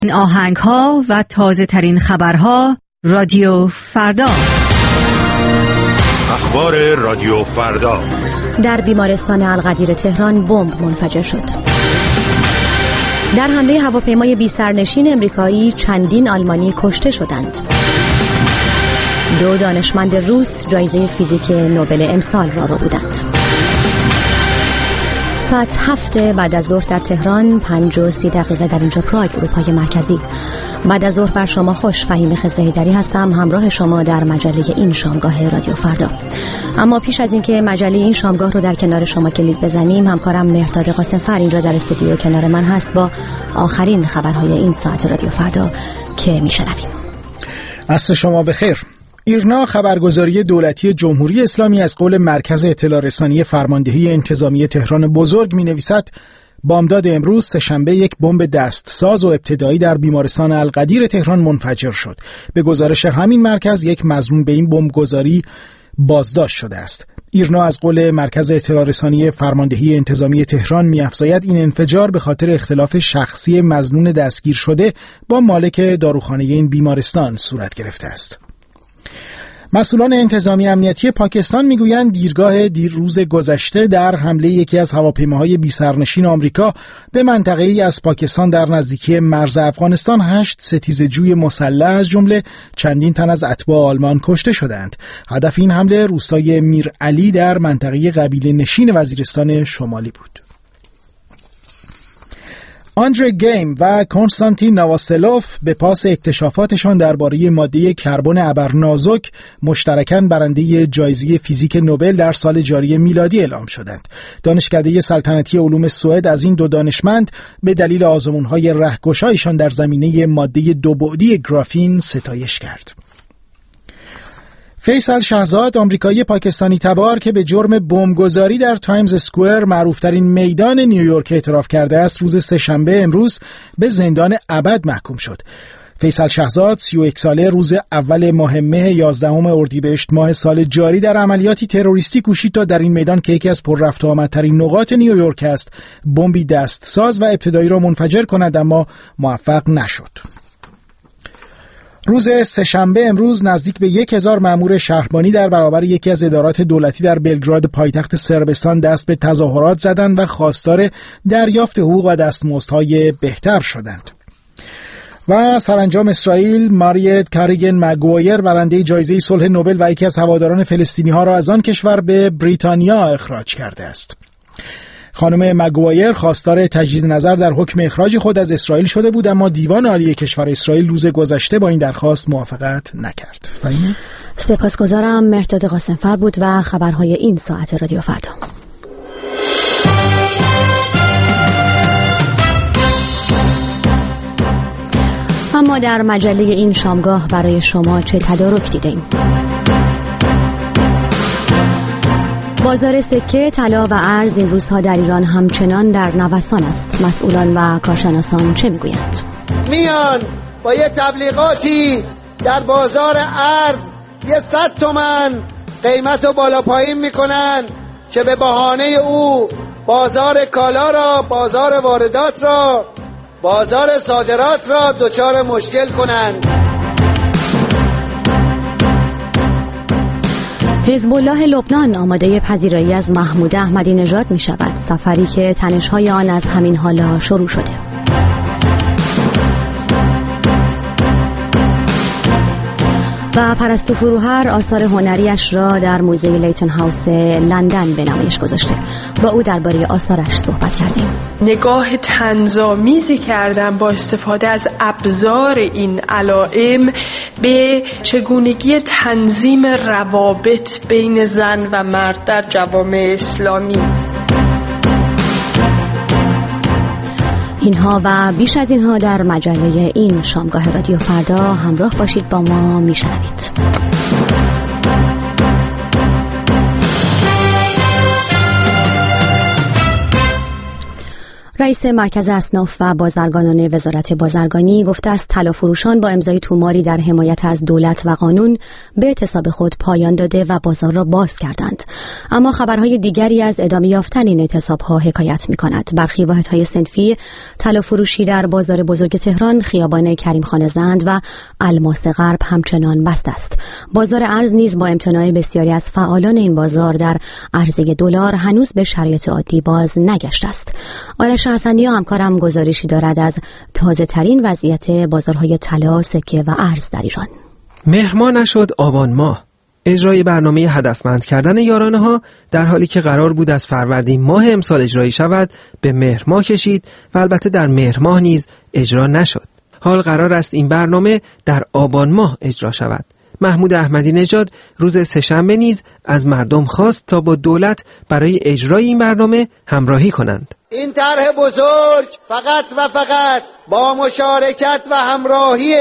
این آهنگ‌ها و تازه ترین خبرها رادیو فردا. اخبار رادیو فردا. در بیمارستان القدیر تهران بمب منفجر شد. در حمله هواپیمای بی‌سرنشین امریکایی چندین آلمانی کشته شدند. 2 دانشمند روس جایزه فیزیک نوبل امسال را بردند. ساعت 7 بعد از ظهر در تهران، 5:30 در اینجا پراگ، اروپای مرکزی. بعد از ظهر بر شما خوش. فهیم خضرهیدری هستم، همراه شما در مجله این شامگاه رادیو فردا. اما پیش از اینکه مجله این شامگاه رو در کنار شما کلید بزنیم، همکارم مهرداد قاسمفر اینجا در استودیو کنار من هست با آخرین خبرهای این ساعت رادیو فردا که میشنویم. عصر شما بخیر. ایرنا خبرگزاری دولتی جمهوری اسلامی از قول مرکز اطلاع رسانی فرماندهی انتظامی تهران بزرگ می‌نویسد بامداد امروز سه‌شنبه یک بمب دستساز و ابتدایی در بیمارستان القدیر تهران منفجر شد. به گزارش همین مرکز یک مظنون به این بمبگذاری بازداشت شده است. ایرنا از قول مرکز اطلاع رسانی فرماندهی انتظامی تهران می‌افزاید این انفجار به خاطر اختلاف شخصی مظنون دستگیر شده با مالک داروخانه این بیمارستان صورت گرفته است. مسئولان انتظامی امنیتی پاکستان میگویند دیروز گذشته در حمله یکی از هواپیماهای بی‌سرنشین آمریکا به منطقه‌ای از پاکستان در نزدیکی مرز افغانستان 8 ستیزه‌جوی مسلح از جمله چندین تن از اتباع آلمان کشته شدند. هدف این حمله روستای میرعلی در منطقه قبیله نشین وزیرستان شمالی بود. آندره گیم و کنستانتین نواسلوف به پاس اکتشافاتشان درباره ماده کربن ابرنازک مشترکاً برنده جایزه فیزیک نوبل در سال جاری میلادی اعلام شدند. دانشکده سلطنتی علوم سوئد از این 2 دانشمند به دلیل آزمون‌های رهگشایشان در زمینه ماده دوبعدی گرافین ستایش کرد. فیصل شهزاد، آمریکایی پاکستانی تبار که به جرم بمبگذاری در تایمز اسکوئر، معروفترین میدان نیویورک، اعتراف کرده است، روز سه‌شنبه امروز به زندان ابد محکوم شد. فیصل شهزاد 31 ساله روز اول ماه مه 11 اردیبهشت ماه سال جاری در عملیاتی تروریستی کوشید تا در این میدان که یکی از پررفت و آمدترین نقاط نیویورک است بمبی دستساز و ابتدایی را منفجر کند، اما موفق نشد. روز سه‌شنبه امروز نزدیک به 1000 مأمور شهربانی در برابر یکی از ادارات دولتی در بلگراد پایتخت صربستان دست به تظاهرات زدند و خواستار دریافت حقوق و دستمزدهای بهتر شدند. و سرانجام اسرائیل ماریت کاریگن مگوایر، برنده جایزه صلح نوبل و یکی از هواداران فلسطینی ها را از آن کشور به بریتانیا اخراج کرده است. خانم مگوایر خواستار تجدید نظر در حکم اخراج خود از اسرائیل شده بود، اما دیوان عالی کشور اسرائیل روز گذشته با این درخواست موافقت نکرد. سپاسگزارم. مهرداد قاسمفر بود و خبرهای این ساعت رادیو فردا. اما در مجله این شامگاه برای شما چه تدارک دیدیم؟ بازار سکه، طلا و ارز این روزها در ایران همچنان در نوسان است. مسئولان و کارشناسان چه میگویند؟ میان با یه تبلیغاتی در بازار ارز 100 تومن قیمت رو بالا پایین میکنن که به بهانه او بازار کالا را، بازار واردات را، بازار صادرات را دچار مشکل کنند. حزب الله لبنان آماده پذیرایی از محمود احمدی نژاد می شود، سفری که تنش‌های آن از همین حالا شروع شده. و پرستو فروهر آثار هنریش را در موزه لیتن هاوس لندن به نمایش گذاشته. با او درباره آثارش صحبت کردیم. نگاه طنزآمیزی کردم با استفاده از ابزار این علائم به چگونگی تنظیم روابط بین زن و مرد در جوامع اسلامی. اینها و بیش از اینها در مجله این شامگاه رادیو فردا. همراه باشید با ما، میشنوید. رئیس مرکز اصناف و بازرگانان وزارت بازرگانی گفته است طلافروشان با امضای توماری در حمایت از دولت و قانون به اعتصاب خود پایان داده و بازار را باز کردند. اما خبرهای دیگری از ادامه یافتن این اعتصاب‌ها حکایت می‌کند. برخی واحدهای صنفی طلافروشی در بازار بزرگ تهران، خیابان کریم خان زند و الماس غرب همچنان بسته است. بازار ارز نیز با امتناع بسیاری از فعالان این بازار در عرضه دلار هنوز به شرایط عادی باز نگشته است. آرش حسنی همکارم گزارشی دارد از تازه ترین وضعیت بازارهای طلا، سکه و ارز در ایران. مهر ماه نشد آبان ماه. اجرای برنامه هدفمند کردن یارانه ها در حالی که قرار بود از فروردین ماه امسال اجرایی شود به مهر ماه کشید و البته در مهر ماه نیز اجرا نشد. حال قرار است این برنامه در آبان ماه اجرا شود. محمود احمدی نژاد روز سه‌شنبه نیز از مردم خواست تا با دولت برای اجرای این برنامه همراهی کنند. این طرح بزرگ فقط و فقط با مشارکت و همراهی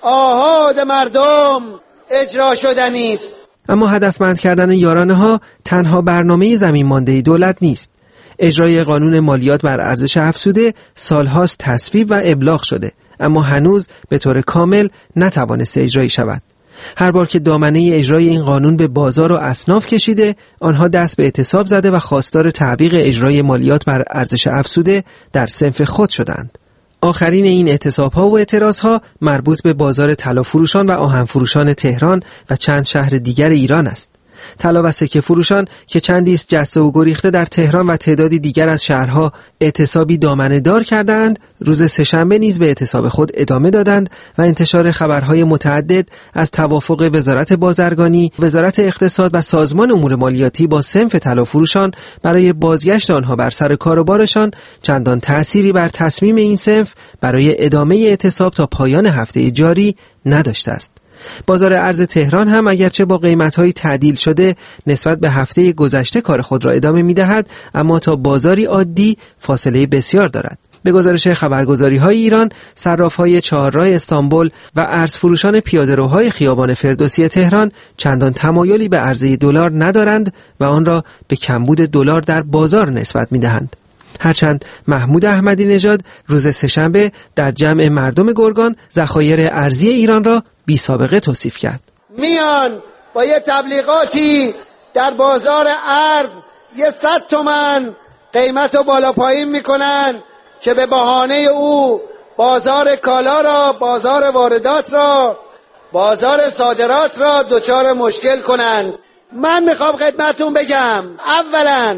آحاد مردم اجرا شدنی است. اما هدفمند کردن یارانه ها تنها برنامه زمین مانده دولت نیست. اجرای قانون مالیات بر ارزش افزوده سالهاست تصویب و ابلاغ شده، اما هنوز به طور کامل نتوانسته اجرایی شود. هر بار که دامنه اجرای این قانون به بازار و اصناف کشیده، آنها دست به اعتصاب زده و خواستار تعویق اجرای مالیات بر ارزش افزوده در صنف خود شدند. آخرین این اعتصاب‌ها و اعتراض‌ها مربوط به بازار طلافروشان و آهن‌فروشان تهران و چند شهر دیگر ایران است. طلا و سکه فروشان که چندی است جسته و گریخته در تهران و تعدادی دیگر از شهرها اعتصابی دامنه دار کردند، روز سه‌شنبه نیز به اعتصاب خود ادامه دادند و انتشار خبرهای متعدد از توافق وزارت بازرگانی، وزارت اقتصاد و سازمان امور مالیاتی با صنف طلافروشان برای بازگشت آنها بر سر کار و بارشان چندان تأثیری بر تصمیم این صنف برای ادامه اعتصاب تا پایان هفته جاری نداشته است. بازار ارز تهران هم اگرچه با قیمت‌های تعدیل شده نسبت به هفته گذشته کار خود را ادامه می‌دهد، اما تا بازاری عادی فاصله بسیار دارد. به گزارش خبرگزاری‌های ایران، صراف‌های چهارراه استانبول و ارزفروشان پیاده‌روهای خیابان فردوسی تهران چندان تمایلی به عرضه دلار ندارند و آن را به کمبود دلار در بازار نسبت می‌دهند. هرچند محمود احمدی نژاد روز سه‌شنبه در جمع مردم گرگان ذخایر ارزی ایران را بی سابقه توصیف کرد. میان با یه تبلیغاتی در بازار ارز 100 تومن قیمت رو بالا پایین میکنن که به بهانه او بازار کالا را، بازار واردات را، بازار صادرات را دچار مشکل کنند. من میخوام خدمتون بگم، اولا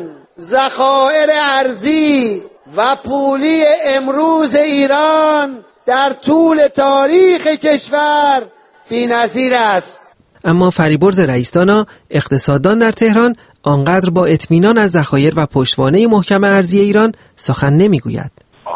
ذخایر ارزی و پولی امروز ایران در طول تاریخ کشور بی‌نظیر است. اما فریبرز رئیس‌دانا، اقتصاددان در تهران، آنقدر با اطمینان از ذخایر و پشتوانه محکم ارزی ایران سخن نمیگوید.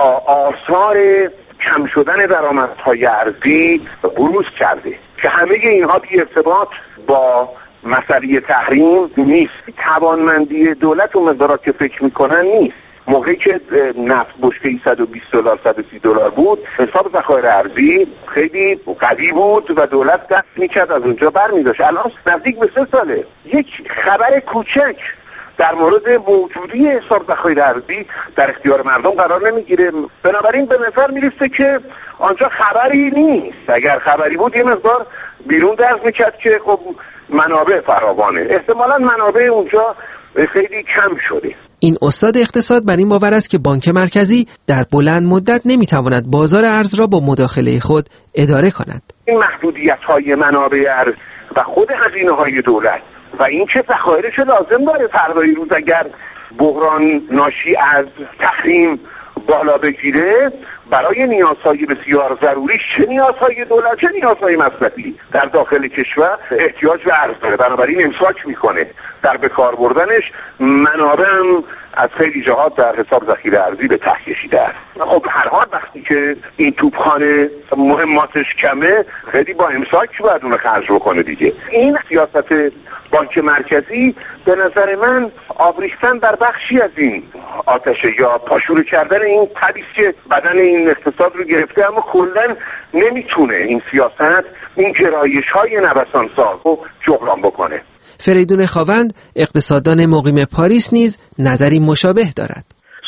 آثار کم شدن درآمدهای ارزی بروز کرده که همه اینها بی ارتباط با مسئله تحریم نیست. توانمندی دولت اون مقدار که فکر میکنن نیست. موقعی که نفت بشکه $120 $130 بود، حساب ذخایر ارزی خیلی قوی بود و دولت دست میکرد از اونجا برمی‌داشت. الان نزدیک به 3 ساله یک خبر کوچک در مورد موجودی حساب ذخایر ارزی در اختیار مردم قرار نمیگیره. بنابراین به نظر میرسه که آنجا خبری نیست. اگر خبری بود یه مقدار بیرون درز میکرد که خب منابع فراوانه. احتمالاً منابع اونجا خیلی کم شده. این استاد اقتصاد بر این باور است که بانک مرکزی در بلند مدت نمیتواند بازار ارز را با مداخله خود اداره کند. این محدودیت‌های منابع ارز و خود هزینه‌های دولت و این که ذخایرش لازم داره فردای روز اگر بحران ناشی از تحریم بالا بگیره، برای نیازهای بسیار ضروری، چه نیازهای دولت چه نیازهای مصرفی در داخل کشور احتیاج به ارز داره. بنابراین امساک میکنه در بکار بردنش. منابع هم از خیلی جهات در حساب ذخیره ارزی به ته کشیده است. خب هر حال وقتی که این توپخانه مهماتش کمه، خیلی با امساک باید اون خرج بکنه دیگه. این سیاست بانک مرکزی به نظر من آب ریختن در بخشی از این آتشه یا پاشوره کردن این تبیس که بدن این اقتصاد رو گرفته، اما کلا نمیتونه این سیاست این گرایش‌های نوسان‌ساز رو جبران بکنه. فریدون خاوند، اقتصاددان مقیم پاریس، نیز نظری مشابه دارد.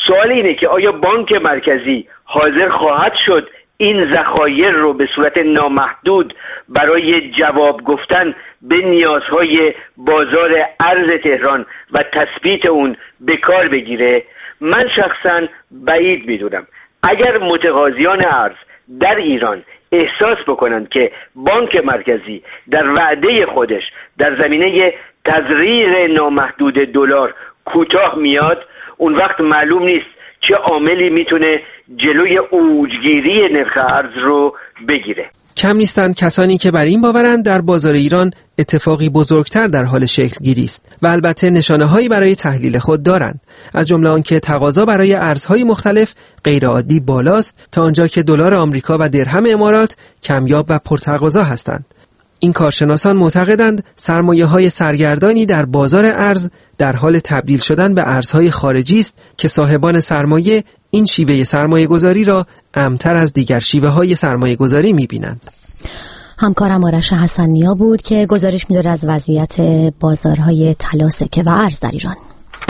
سوال اینه که آیا بانک مرکزی حاضر خواهد شد این ذخایر رو به صورت نامحدود برای جواب گفتن به نیازهای بازار ارز تهران و تثبیت اون به کار بگیره؟ من شخصا بعید میدونم. اگر متقاضیان ارز در ایران احساس بکنند که بانک مرکزی در وعده خودش در زمینه تزریق نامحدود دلار کوتاه میاد، اون وقت معلوم نیست چه عاملی میتونه جلوی اوجگیری نرخ ارز رو بگیره. کم نیستند کسانی که بر این باورند در بازار ایران اتفاقی بزرگتر در حال شکل گیری است و البته نشانه‌هایی برای تحلیل خود دارند، از جمله آنکه تقاضا برای ارزهای مختلف غیرعادی بالاست تا آنجا که دلار آمریکا و درهم امارات کمیاب و پرتقاضا هستند. این کارشناسان معتقدند سرمایه‌های سرگردانی در بازار ارز در حال تبدیل شدن به ارزهای خارجی است که صاحبان سرمایه این شیوه سرمایه‌گذاری را امن‌تر از دیگر شیوه‌های سرمایه‌گذاری می‌بینند. همکارم آرش حسن‌نیا بود که گزارش می‌داد از وضعیت بازارهای طلا، سکه و ارز در ایران.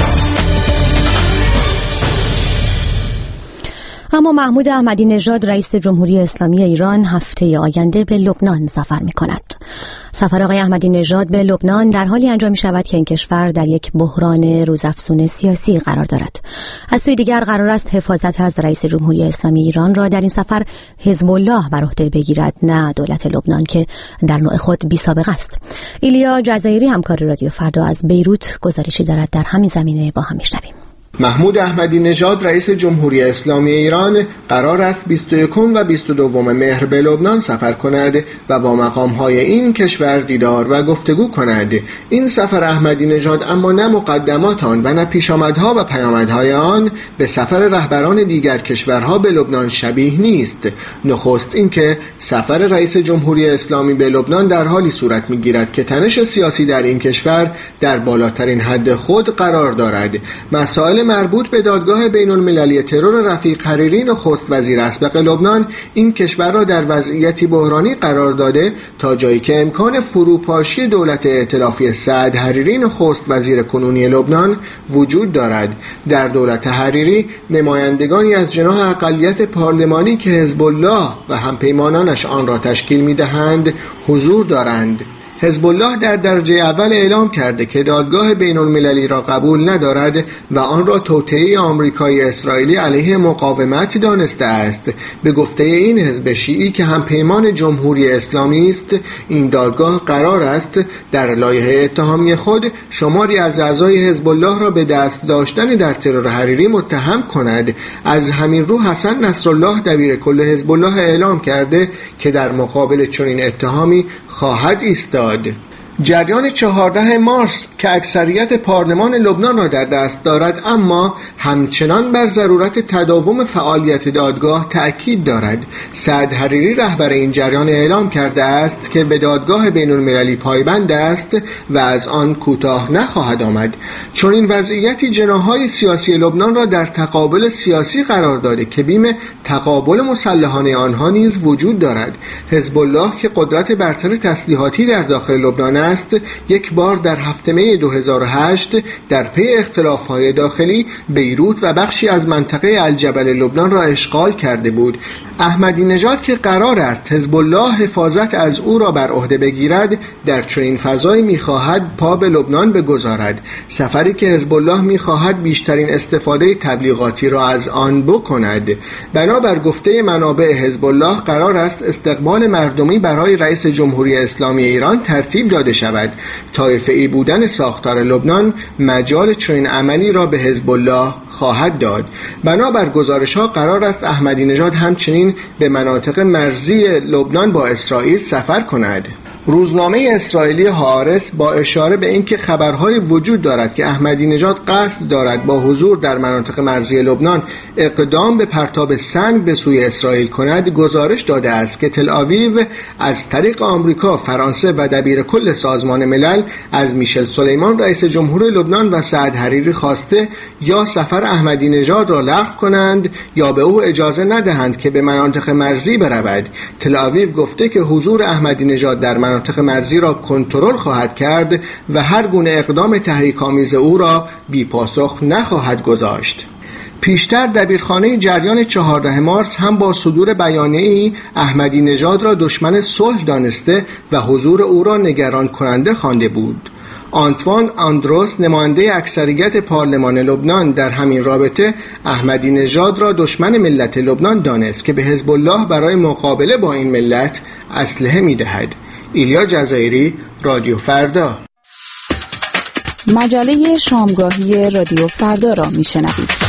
اما محمود احمدی نژاد رئیس جمهوری اسلامی ایران هفته آینده به لبنان سفر می‌کند. سفر آقای احمدی نژاد به لبنان در حالی انجام می‌شود که این کشور در یک بحران روزافزون سیاسی قرار دارد. از سوی دیگر قرار است حفاظت از رئیس جمهوری اسلامی ایران را در این سفر حزب الله بر عهده بگیرد، نه دولت لبنان که در نوع خود بی‌سابقه است. ایلیا جزایری همکار رادیو فردا از بیروت گزارشی دارد در همین زمینه، با هم می‌شنویم. محمود احمدی نژاد رئیس جمهوری اسلامی ایران قرار است 21 و 22 مهر به لبنان سفر کند و با مقام‌های این کشور دیدار و گفتگو کند. این سفر احمدی نژاد اما نه مقدمات آن و نه پیشامدها و پیامدهای آن به سفر رهبران دیگر کشورها به لبنان شبیه نیست. نخست اینکه سفر رئیس جمهوری اسلامی به لبنان در حالی صورت می‌گیرد که تنش سیاسی در این کشور در بالاترین حد خود قرار دارد. مسائل مربوط به دادگاه بین المللی ترور رفیق حریری نخست وزیر اسبق لبنان این کشور را در وضعیتی بحرانی قرار داده تا جایی که امکان فروپاشی دولت ائتلافی سعد حریری نخست وزیر کنونی لبنان وجود دارد. در دولت حریری نمایندگانی از جناح اقلیت پارلمانی که حزب الله و همپیمانانش آن را تشکیل می‌دهند حضور دارند. حزب الله در درجه اول اعلام کرده که دادگاه بین المللی را قبول ندارد و آن را توطئه آمریکایی اسرائیلی علیه مقاومت دانسته است. به گفته این حزب شیعی که هم پیمان جمهوری اسلامی است، این دادگاه قرار است در لایحه اتهامی خود شماری از اعضای حزب الله را به دست داشتن در ترور حریری متهم کند. از همین رو حسن نصرالله دبیر کل حزب الله اعلام کرده که در مقابل چنین اتهامی خواهد ایستاد. جریان 14 مارس که اکثریت پارلمان لبنان را در دست دارد اما همچنان بر ضرورت تداوم فعالیت دادگاه تأکید دارد. سعد حریری رهبر این جریان اعلام کرده است که به دادگاه بین المللی پایبند است و از آن کوتاه نخواهد آمد. چون این وضعیتی جناح‌های سیاسی لبنان را در تقابل سیاسی قرار داده که بیم تقابل مسلحانه آنها نیز وجود دارد. حزب الله که قدرت برتر تسلیحاتی در داخل لبنان است، یک بار در هفته می 2008 در پی اختلاف‌های داخلی بیروت و بخشی از منطقه الجبل لبنان را اشغال کرده بود. احمدی نژاد که قرار است حزب الله حفاظت از او را بر عهده بگیرد، در چنین فضایی می‌خواهد پا به لبنان بگذارد. سفری که حزب الله می‌خواهد بیشترین استفاده تبلیغاتی را از آن بکند. بنابر گفته منابع حزب الله قرار است استقبال مردمی برای رئیس جمهوری اسلامی ایران ترتیب داده شود. طایفه‌ای بودن ساختار لبنان مجال چنین عملی را به حزب الله خواهد داد. بنابر گزارش‌ها قرار است احمدی نژاد همچنین به مناطق مرزی لبنان با اسرائیل سفر کند. روزنامه اسرائیلی هآرتس با اشاره به اینکه خبرهای وجود دارد که احمدی نژاد قصد دارد با حضور در مناطق مرزی لبنان اقدام به پرتاب سنگ به سوی اسرائیل کند، گزارش داده است که تل آویو از طریق آمریکا، فرانسه و دبیر کل سازمان ملل از میشل سلیمان رئیس جمهور لبنان و سعد حریری خواسته یا سفر احمدی نژاد را لغو کنند یا به او اجازه ندهند که به مناطق مرزی برود. تل آویو گفته که حضور احمدی نژاد در مناطق مرزی را کنترل خواهد کرد و هر گونه اقدام تحریک‌آمیز او را بی پاسخ نخواهد گذاشت. پیشتر دبیرخانه جریان 14 مارس هم با صدور بیانیه‌ای احمدی نژاد را دشمن صلح دانسته و حضور او را نگران کننده خوانده بود. آنتوان آندروس نماینده اکثریت پارلمان لبنان در همین رابطه احمدی نژاد را دشمن ملت لبنان دانست که به حزب الله برای مقابله با این ملت اسلحه می‌دهد. ایلیا جزایری، رادیو فردا. مجله شامگاهی رادیو فردا را میشنوید.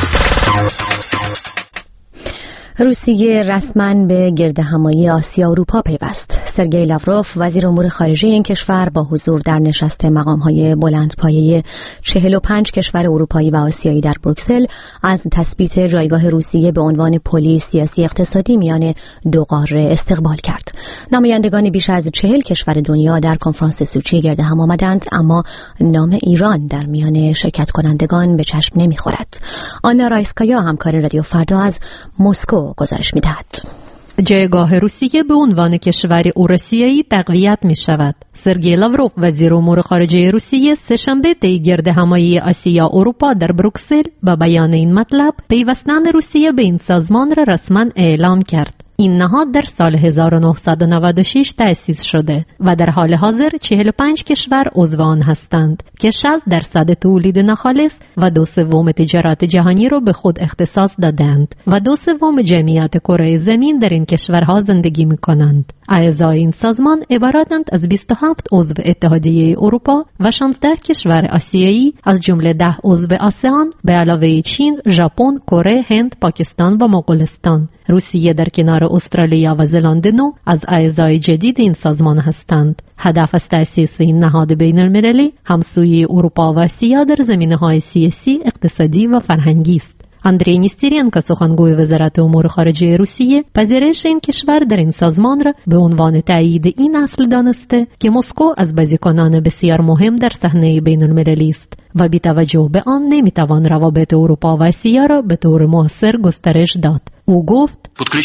روسیه رسما به گردهمایی آسیا اروپا پیوست. سرگئی لاوروف وزیر امور خارجه این کشور با حضور در نشست مقام‌های بلندپایه 45 کشور اروپایی و آسیایی در بروکسل از تثبیت جایگاه روسیه به عنوان پلی سیاسی اقتصادی میان دو قاره استقبال کرد. نمایندگان بیش از 40 کشور دنیا در کنفرانس سوچی گردهم آمدند، اما نام ایران در میان شرکت کنندگان به چشم نمی‌خورد. آنا رایسکایا همکار رادیو فردا از مسکو گزارش می‌دهد. جایگاه روسیه به عنوان کشور اوراسیایی تقویت می شود. سرگئی لاوروف وزیر امور خارجه روسیه سه‌شنبه طی گردهمایی آسیا اروپا در بروکسل با بیان این مطلب پیوستن روسیه به این سازمان را رسما اعلام کرد. این نهاد در سال 1996 تأسیس شده و در حال حاضر 45 کشور عضو آن هستند که 60% تولید ناخالص و 2/3 تجارت جهانی را به خود اختصاص دادند و 2/3 جمعیت کره زمین در این کشورها زندگی می‌کنند. اعضای این سازمان عبارتند از 27 عضو اتحادیه اروپا و 16 کشور آسیایی از جمله 10 عضو آسیان به علاوه چین، ژاپن، کره، هند، پاکستان و مغولستان. روسیه در کنار استرالیا و زلاند نو از اعضای جدید این سازمان هستند. هدف از تأسیس این نهاد بین‌المللی همسویی اروپا و آسیا در زمینه‌های سیاسی، اقتصادی و فرهنگی است. اندری نیسترینکو سخنگوی وزارت امور خارجه روسیه پذیرش این کشور در این سازمان را به عنوان تایید این اصل دانسته که مسکو از بازیکنان بسیار مهم در صحنه بین‌المللی است و بی توجه به آن نمیتوان روابط اروپا و آسیا را به طور مؤثر گسترش داد. او گفت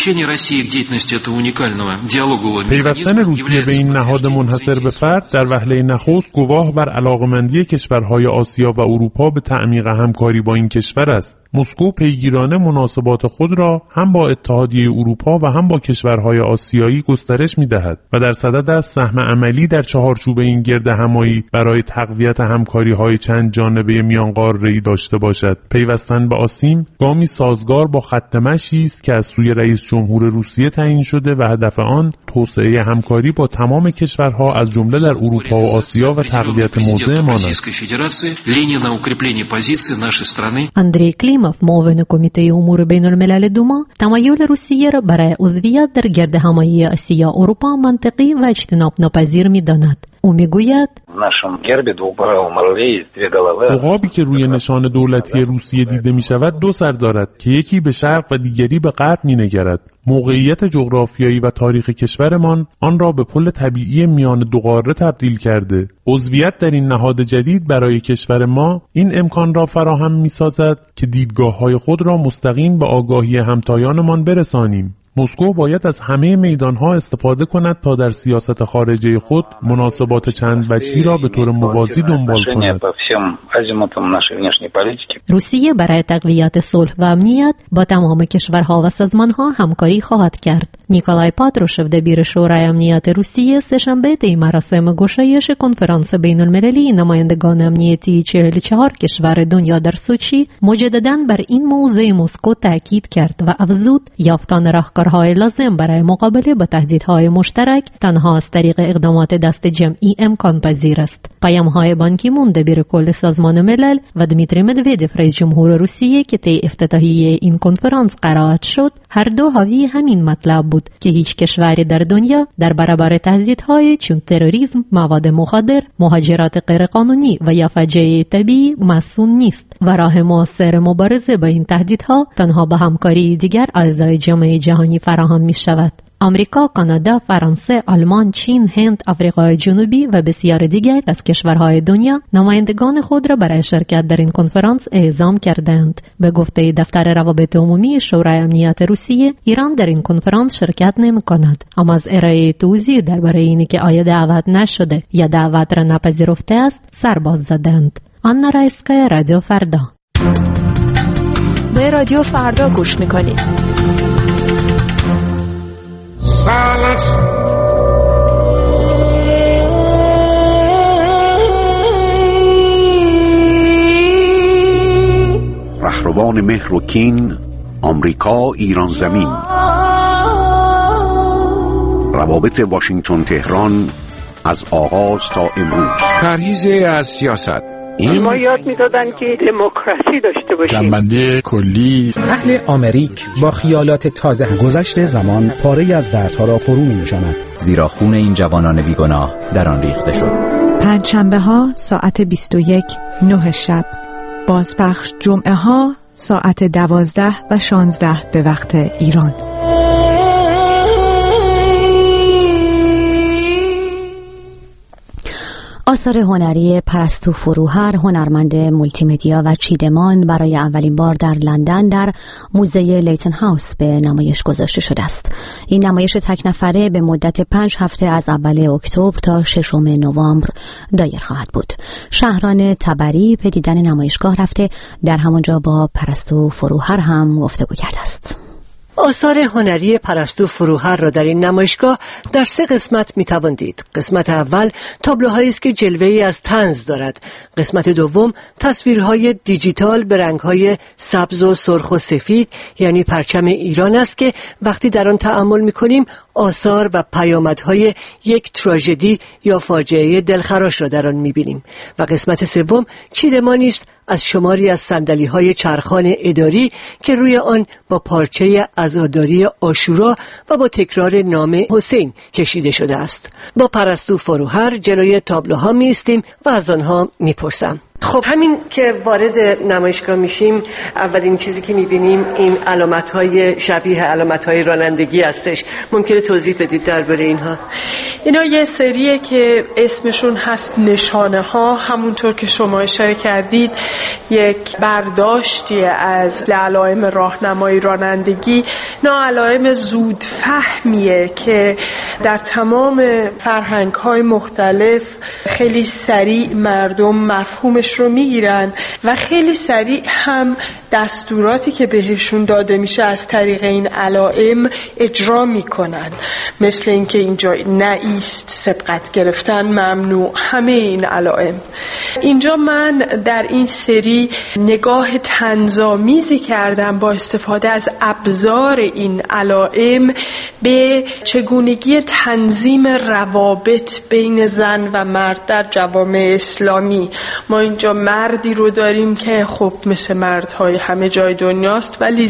پیوستن روسیه به این نهاد منحصر به فرد در وهله نخست گواه بر علاقمندی کشورهای آسیا و اروپا به تعمیق همکاری با این کشور است. مسکو پیگیرانه مناسبات خود را هم با اتحادیه اروپا و هم با کشورهای آسیایی گسترش می‌دهد و در صدد است سهم عملی در چهارچوب این گردهمایی برای تقویت همکاری‌های چند جانبه میانقاره‌ای داشته باشد. پیوستن به آسیم گامی سازگار با خط مشی است که از سوی رئیس جمهور روسیه تعیین شده و هدف آن توسعه همکاری با تمام کشورها از جمله در اروپا و آسیا و تقویت موضع است. اندری کلیموف معاون کمیته امور بین‌الملل دوما تمایل روسیه را برای عضویت در گردهمایی آسیا اروپا منطقی و اجتناب ناپذیر می‌داند. او میگوید عقابی که روی نشان دولتی روسیه دیده می شود دو سر دارد که یکی به شرق و دیگری به غرب می نگرد. موقعیت جغرافیایی و تاریخ کشورمان آن را به پل طبیعی میان دو قاره تبدیل کرده. عضویت در این نهاد جدید برای کشور ما این امکان را فراهم می سازد که دیدگاه‌های خود را مستقیم به آگاهی همتایانمان برسانیم. مسکو باید از همه میدانها استفاده کند تا در سیاست خارجه خود مناسبات چند وجهی را به طور موازی دنبال کند. روسیه برای تقویت صلح و امنیت با تمام کشورها و سازمانها همکاری خواهد کرد. نیکولای پاتروشف دبیر شورای امنیت روسیه سه‌شنبه طی مراسم گشایش کنفرانس بین‌المللی نمایندگان امنیتی 44 کشور دنیا در سوچی مجدداً بر این موضوع مسکو تاکید کرد و افزود یافتن راهکارهای لازم برای مقابله با تهدیدهای مشترک تنها از طریق اقدامات دست جمعی امکان پذیر است. پیام‌های بان کی مون دبیر کل سازمان ملل و دمیتری مدودوف رئیس جمهور روسیه که طی افتتاحیه این کنفرانس قرائت شد هر دو حاوی همین مطلب بود که هیچ کشوری در دنیا در برابر تهدیدهای چون تروریسم، مواد مخدر، مهاجرت غیرقانونی و یا فاجعه طبیعی مسئول نیست و راه مؤثر مبارزه با این تهدیدها تنها با همکاری دیگر اعضای جامعه جهانی فراهم می شود. آمریکا، کانادا، فرانسه، آلمان، چین، هند، آفریقای جنوبی و بسیار دیگر از کشورهای دنیا نمایندگان خود را برای شرکت در این کنفرانس اعزام کردند. به گفته دفتر روابط عمومی شورای امنیت روسیه، ایران در این کنفرانس شرکت نمی‌کند، اما از ارائه توضیح درباره اینکه که آیا دعوت نشده یا دعوت را نپذیرفته است سر باز زدند. آنا رایسکایا، رادیو فردا. به رادیو فردا گوش میکنید. رهروان مهر و کین، آمریکا ایران زمین، روابط واشنگتن تهران از آغاز تا امروز، پرهیز از سیاست. ما یاد میدادن که دموکراسی داشته باشیم. جنبنده کلی. اهل آمریک با خیالات تازه هست. گذشت زمان پاره‌ای از دردها را فرو می‌نشاند، زیرا خون این جوانان بیگناه در آن ریخته شد. پنجشنبه ها ساعت 21 9 شب، بازپخش جمعه ها ساعت 12 و 16 به وقت ایران. آثار هنری پرستو فروهر، هنرمند مولتیمدیا و چیدمان، برای اولین بار در لندن در موزه لیتن هاوس به نمایش گذاشته شده است. این نمایش تک نفره به مدت 5 هفته از اول اکتبر تا 6 نوامبر دایر خواهد بود. شهران تبری به دیدن نمایشگاه رفته در همانجا با پرستو فروهر هم گفتگو کرده است. آثار هنری پرستو فروهر را در این نمایشگاه در 3 قسمت میتوان دید. قسمت اول تابلوهایی است که جلوه‌ای از طنز دارد. قسمت دوم تصویرهای دیجیتال به رنگ‌های سبز و سرخ و سفید، یعنی پرچم ایران است که وقتی در آن تأمل می‌کنیم آثار و پیامدهای یک تراژدی یا فاجعه دلخراش را در آن می‌بینیم. و قسمت سوم چیدمانی است از شماری از صندلی‌های چرخان اداری که روی آن با پارچه عزاداری عاشورا و با تکرار نام حسین کشیده شده است. با پرستو فروهر جلوی تابلوها می‌ایستیم و از آنها می‌پرسم. خب همین که وارد نمایشگاه میشیم، اولین چیزی که میبینیم این علامت‌های شبیه علامت‌های رانندگی هستش. ممکنه توضیح بدید درباره اینها؟ اینا یه سریه که اسمشون هست نشانه ها. همونطور که شما اشاره کردید یک برداشتی از علائم راهنمای رانندگی. اینا علائم زود فهمیه که در تمام فرهنگ‌های مختلف خیلی سریع مردم مفهومش رو میگیرن و خیلی سریع هم دستوراتی که بهشون داده میشه از طریق این علائم اجرا میکنن. مثل اینکه اینجا نایست، سبقت گرفتن ممنوع، همه این علائم. اینجا من در این سری نگاه طنزآمیزی کردم با استفاده از ابزار این علائم به چگونگی تنظیم روابط بین زن و مرد در جوامع اسلامی. ما اینجا مردی رو داریم که خب مثل مردهای همه جای دنیاست، ولی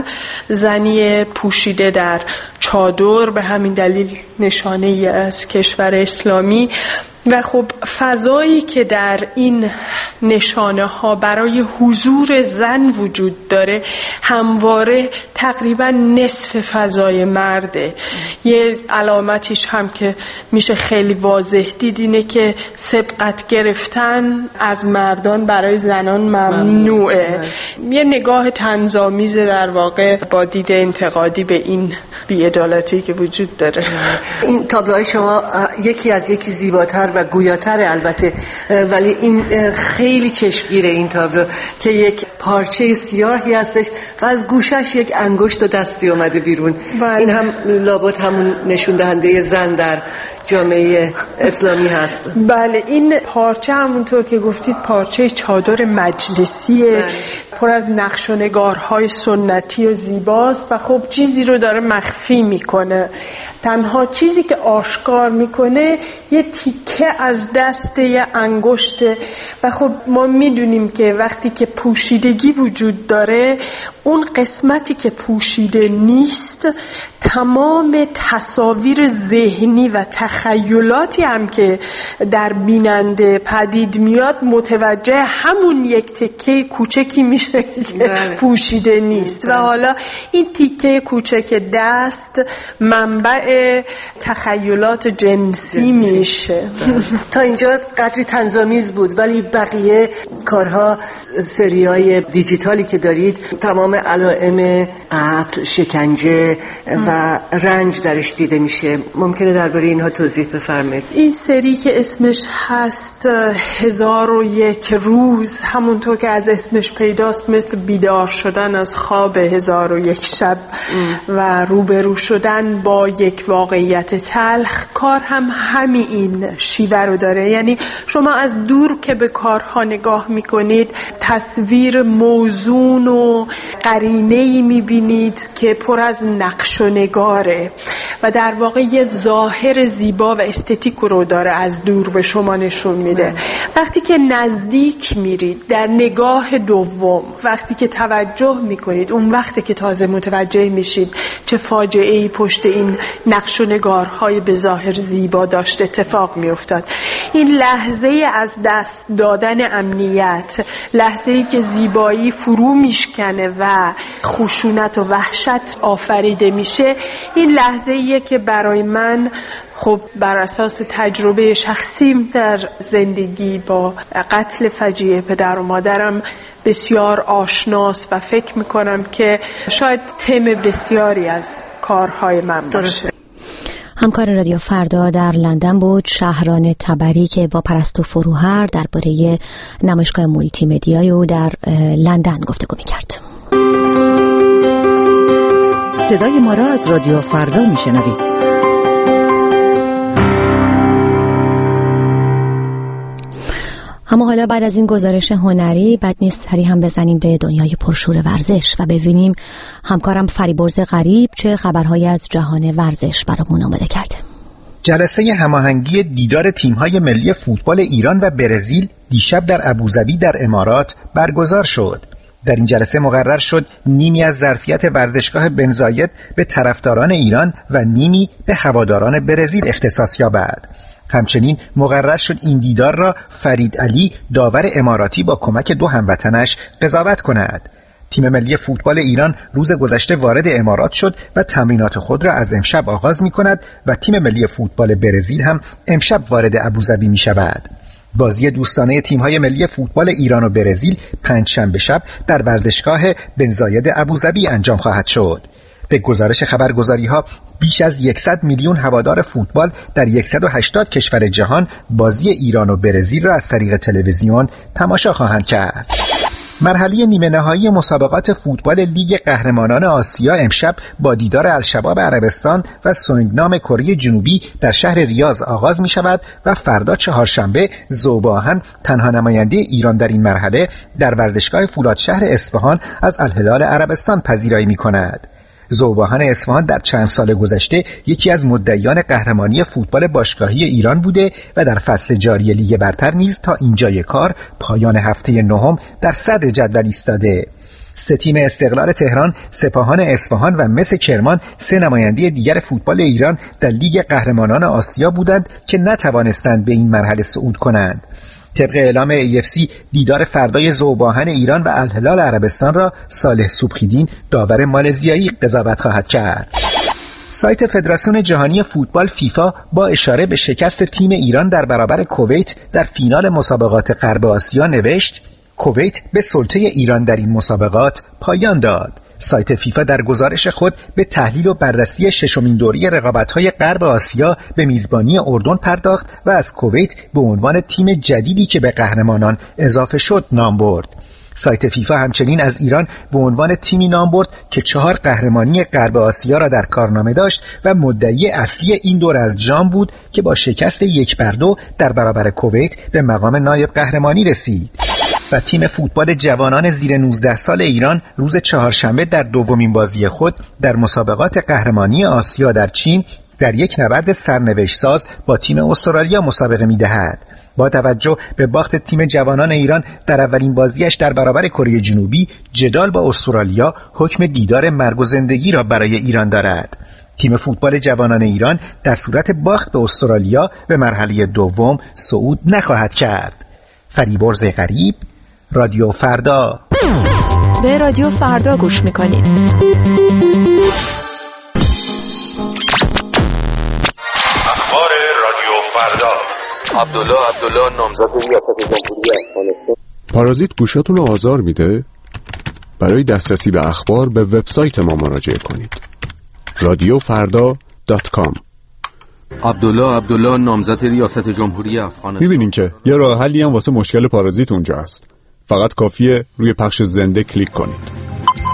زنی پوشیده در چادر، به همین دلیل نشانه ای از کشور اسلامی. و خب فضایی که در این نشانه ها برای حضور زن وجود داره همواره تقریبا نصف فضای مرده. یه علامتیش هم که میشه خیلی واضح دید اینه که سبقت گرفتن از مردان برای زنان ممنوعه. یه نگاه طنزآمیز در واقع با دید انتقادی به این بی‌عدالتی که وجود داره. این تابلوهای شما یکی از یکی زیباتر و گویاتر البته، ولی این خیلی چشمگیره این تابلو که یک پارچه سیاهی هستش و از گوشش یک انگشت و دستی اومده بیرون. این هم لابد همون نشون دهنده زن در جامعه اسلامی هست. بله، این پارچه همونطور که گفتید پارچه چادر مجلسیه، پر از نقش و نگارهای سنتی و زیباست و خب چیزی رو داره مخفی میکنه. تنها چیزی که آشکار میکنه یه تیکه از دست یه انگشته و خب ما میدونیم که وقتی که پوشیدگی وجود داره، اون قسمتی که پوشیده نیست تمام تصاویر ذهنی و تخیلاتی هم که در بیننده پدید میاد متوجه همون یک تیکه کوچکی میشه که پوشیده نیست و حالا این تیکه کوچک دست منبع تخیلات جنسی میشه. تا اینجا قدری طنزآمیز بود، ولی بقیه کارها، سریای دیجیتالی که دارید، تمام علائم قتل، شکنجه و رنج درش دیده میشه. ممکنه درباره اینها توضیح بفرمایید. این سری که اسمش هست 1001 روز، همونطور که از اسمش پیداست مثل بیدار شدن از خواب 1001 شب و روبرو شدن با یک واقعیت تلخ. کار هم همین شیوه رو داره، یعنی شما از دور که به کارها نگاه میکنید تصویر موزون و قرینه‌ای میبینید که پر از نقش و نگاره و در واقع یه ظاهر زیبا و استتیک رو داره، از دور به شما نشون میده. وقتی که نزدیک میرید در نگاه دوم، وقتی که توجه میکنید، اون وقتی که تازه متوجه میشید چه فاجعه‌ای پشت این نقش و نگارهای به ظاهر زیبا داشت اتفاق میافتاد. این لحظه از دست دادن امنیت، لحظه‌ای که زیبایی فرو میشکنه و خشونت و وحشت آفریده میشه، این لحظه‌ایه که برای من خب بر اساس تجربه شخصیم در زندگی با قتل فجیع پدر و مادرم بسیار آشناست و فکر میکنم که شاید تم بسیاری از کارهای من باشه. همکار رادیو فردا در لندن بود شهران تبری که با پرستو فروهر درباره نمایشگاه مولتی مدیای او در لندن گفتگو می‌کرد. صدای ما را از رادیو فردا میشنوید. اما حالا بعد از این گزارش هنری بد نیست سری هم بزنیم به دنیای پرشور ورزش و ببینیم همکارم فریبرز غریب چه خبرهایی از جهان ورزش برامون آماده کرده. جلسه هماهنگی دیدار تیم‌های ملی فوتبال ایران و برزیل دیشب در ابوظبی در امارات برگزار شد. در این جلسه مقرر شد نیمی از ظرفیت ورزشگاه بن زاید به طرفداران ایران و نیمی به هواداران برزیل اختصاص یابد. همچنین مقرر شد این دیدار را فرید علی داور اماراتی با کمک دو هموطنش قضاوت کند. تیم ملی فوتبال ایران روز گذشته وارد امارات شد و تمرینات خود را از امشب آغاز می کند و تیم ملی فوتبال برزیل هم امشب وارد ابوظبی می شود. بازی دوستانه تیم‌های ملی فوتبال ایران و برزیل پنجشنبه شب در ورزشگاه بن زاید ابوظبی انجام خواهد شد. به گزارش خبرگزاری‌ها بیش از 100 میلیون هوادار فوتبال در 180 کشور جهان بازی ایران و برزیل را از طریق تلویزیون تماشا خواهند کرد. مرحله نیمه نهایی مسابقات فوتبال لیگ قهرمانان آسیا امشب با دیدار الشباب عربستان و سونگنام کره جنوبی در شهر ریاض آغاز می شود و فردا چهارشنبه ذوب‌آهن تنها نماینده ایران در این مرحله در ورزشگاه فولادشهر اصفهان از الهلال عربستان پذیرایی می کند. ذوب‌آهن اصفهان در چند سال گذشته یکی از مدعیان قهرمانی فوتبال باشگاهی ایران بوده و در فصل جاری لیگ برتر نیز تا اینجای کار پایان هفته نهم در صدر جدول ایستاده. سه تیم استقلال تهران، سپاهان اصفهان و مس کرمان سه نماینده دیگر فوتبال ایران در لیگ قهرمانان آسیا بودند که نتوانستند به این مرحله صعود کنند. طبق اعلام AFC دیدار فردای ذوب‌آهن ایران و الهلال عربستان را صالح صبحی‌دین داور مالزیایی قضاوت خواهد کرد. سایت فدراسیون جهانی فوتبال فیفا با اشاره به شکست تیم ایران در برابر کویت در فینال مسابقات غرب آسیا نوشت: کویت به سلطه ایران در این مسابقات پایان داد. سایت فیفا در گزارش خود به تحلیل و بررسی ششمین دوره رقابت‌های غرب آسیا به میزبانی اردن پرداخت و از کویت به عنوان تیم جدیدی که به قهرمانان اضافه شد نام برد. سایت فیفا همچنین از ایران به عنوان تیمی نام برد که 4 قهرمانی غرب آسیا را در کارنامه داشت و مدعی اصلی این دوره از جام بود که با شکست 1-2 در برابر کویت به مقام نایب قهرمانی رسید. و تیم فوتبال جوانان زیر 19 سال ایران روز چهارشنبه در دومین بازی خود در مسابقات قهرمانی آسیا در چین در یک نبرد سرنوشت ساز با تیم استرالیا مسابقه می‌دهد. با توجه به باخت تیم جوانان ایران در اولین بازیش در برابر کره جنوبی، جدال با استرالیا حکم دیدار مرگ و زندگی را برای ایران دارد. تیم فوتبال جوانان ایران در صورت باخت به استرالیا به مرحله دوم صعود نخواهد کرد. فریبرز غریب، رادیو فردا. به رادیو فردا گوش میکنید. اخبار رادیو فردا. عبدالله نامزد ریاست جمهوری افغانستان. پارازیت گوشاتون رو آزار میده؟ برای دسترسی به اخبار به وبسایت ما مراجعه کنید. radioffarda.com. عبدالله نامزد ریاست جمهوری افغانستان. می‌بینین که یه راه حلی هم واسه مشکل پارازیت اونجا هست. فقط کافیه روی پخش زنده کلیک کنید.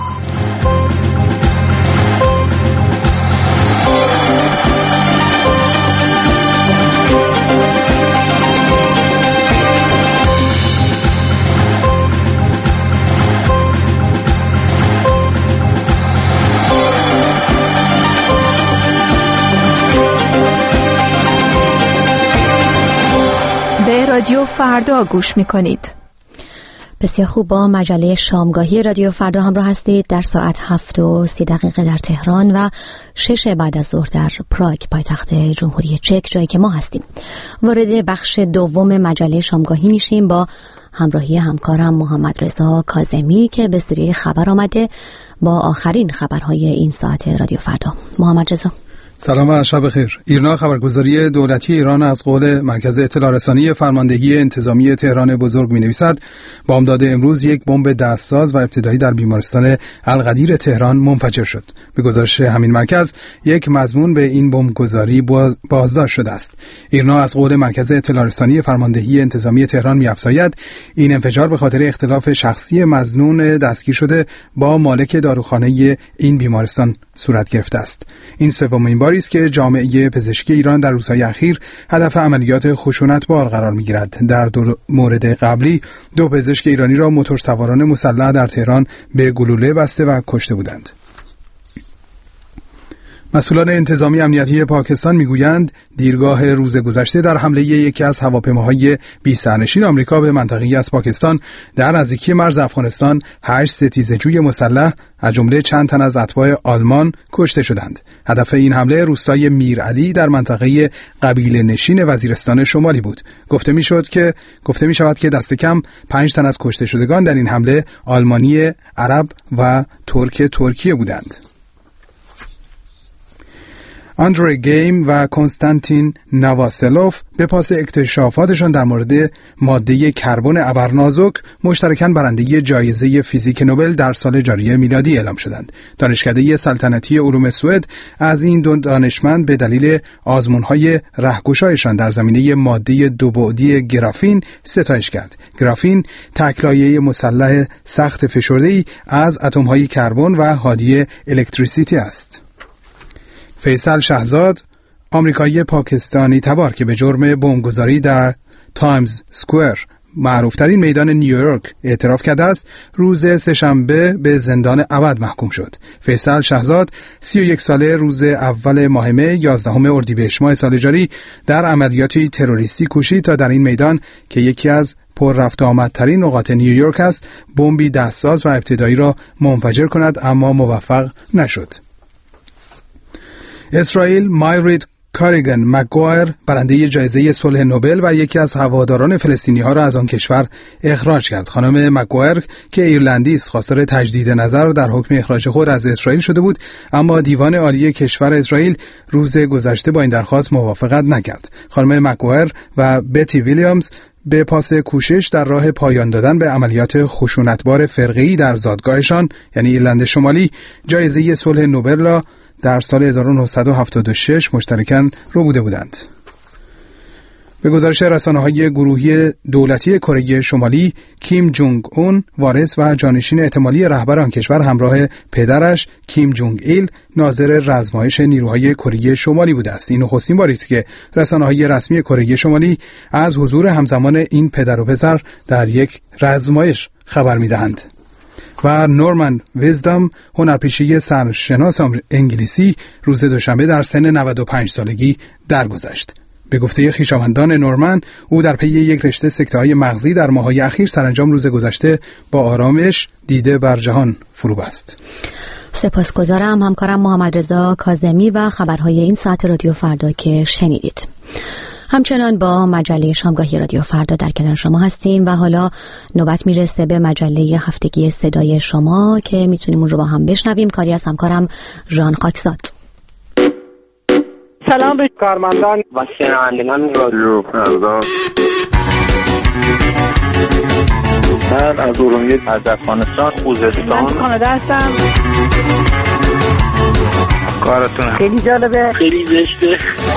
رادیو فردا گوش میکنید. بسیار خوب، با مجله شامگاهی رادیو فردا همراه هستید. در ساعت 7:30 در تهران و 6 بعد از ظهر در پراگ پایتخت جمهوری چک، جایی که ما هستیم. وارد بخش دوم مجله شامگاهی میشیم با همراهی همکارم محمد رضا کاظمی که به استودیوی خبر آمده با آخرین خبرهای این ساعت رادیو فردا. محمد رضا. سلام و شب بخیر. ایرنا خبرگزاری دولتی ایران از قول مرکز اطلاع رسانی فرماندهی انتظامی تهران بزرگ می‌نویسد بامداد امروز یک بمب دستساز و ابتدایی در بیمارستان القدیر تهران منفجر شد. به گزارش همین مرکز یک مضمون به این بمبگذاری بازداشت شده است. ایرنا از قول مرکز اطلاع رسانی فرماندهی انتظامی تهران می‌افزاید این انفجار به خاطر اختلاف شخصی مظنون دستگیر شده با مالک داروخانه این بیمارستان صورت گرفته است. این سومین باری است که جامعه پزشکی ایران در روزهای اخیر هدف عملیات خشونتبار قرار می‌گیرد. در دو مورد قبلی 2 پزشک ایرانی را موتورسواران مسلح در تهران به گلوله بسته و کشته بودند. مسئولان انتظامی امنیتی پاکستان میگویند دیرگاه روز گذشته در حمله یکی از هواپیماهای بی‌سرنشین آمریکا به منطقه‌ای از پاکستان در نزدیکی مرز افغانستان 8 ستیزه‌جوی مسلح از جمله چند تن از اتباع آلمان کشته شدند. هدف این حمله روستای میرعلی در منطقه قبیله نشین وزیرستان شمالی بود. گفته می شود که دست کم 5 تن از کشته شدگان در این حمله آلمانی، عرب و ترکیه بودند. آندره گیم و کنستانتین نواسلوف به پاس اکتشافاتشان در مورد ماده کربن ابرنازک مشترکاً برنده جایزه فیزیک نوبل در سال جاری میلادی اعلام شدند. دانشکده سلطنتی علوم سوئد از این 2 دانشمند به دلیل آزمون‌های رهگشایشان در زمینه ماده 2 بعدی گرافین ستایش کرد. گرافین تک‌لایه مسلح سخت فشرده‌ای از اتم‌های کربن و هادی الکتریسیته است. فیصل شهزاد، آمریکایی پاکستانی تبار که به جرم بمبگذاری در تایمز سکوئر، معروفترین میدان نیویورک، اعتراف کرده است، روز سه‌شنبه به زندان ابد محکوم شد. فیصل شهزاد 31 ساله روز اول ماه می 11 اردیبهشت ماه سال جاری در عملیاتی تروریستی کوشید تا در این میدان که یکی از پر رفت آمدترین نقاط نیویورک است، بمبی دستساز و ابتدایی را منفجر کند، اما موفق نشد. اسرائیل مایرید کاریگن مکگوایر برنده جایزه صلح نوبل و یکی از هواداران فلسطینی‌ها را از آن کشور اخراج کرد. خانم مکگوایر که ایرلندی است خواستار تجدید نظر در حکم اخراج خود از اسرائیل شده بود، اما دیوان عالی کشور اسرائیل روز گذشته با این درخواست موافقت نکرد. خانم مکگوایر و بتی ویلیامز به پاس کوشش در راه پایان دادن به عملیات خشونتبار فرقه‌ای در زادگاهشان یعنی ایرلند شمالی جایزه صلح نوبل را در سال 1976 مشترکاً ربوده بودند. به گزارش رسانه‌های گروهی دولتی کره شمالی، کیم جونگ اون وارث و جانشین احتمالی رهبر آن کشور همراه پدرش کیم جونگ ایل ناظر رزمایش نیروهای کره شمالی بوده است. این نخستین باری است که رسانه‌های رسمی کره شمالی از حضور همزمان این پدر و پسر در یک رزمایش خبر می‌دهند. و نورمن ویزدام هنرپیشه سرشناس انگلیسی روز دوشنبه در سن 95 سالگی درگذشت. به گفته خویشاوندان نورمن، او در پی یک رشته سکته‌های مغزی در ماه‌های اخیر سرانجام روز گذشته با آرامش دیده بر جهان فرو بست. سپاسگزارم همکارم محمد رضا کاظمی و خبرهای این ساعت رادیو فردا که شنیدید. همچنان با مجله شامگاهی رادیو فردا در کنار شما هستیم و حالا نوبت میرسه به مجله هفتگی صدای شما که میتونیم اون رو با هم بشنویم. کاری از همکارم ژان خاکزاد. سلام به کارمندان و شنوندگان رادیو فردا. من از ارومیه از افغانستان خوزستان من کانادا هستم. کارتون خیلی جالبه، خیلی زشته.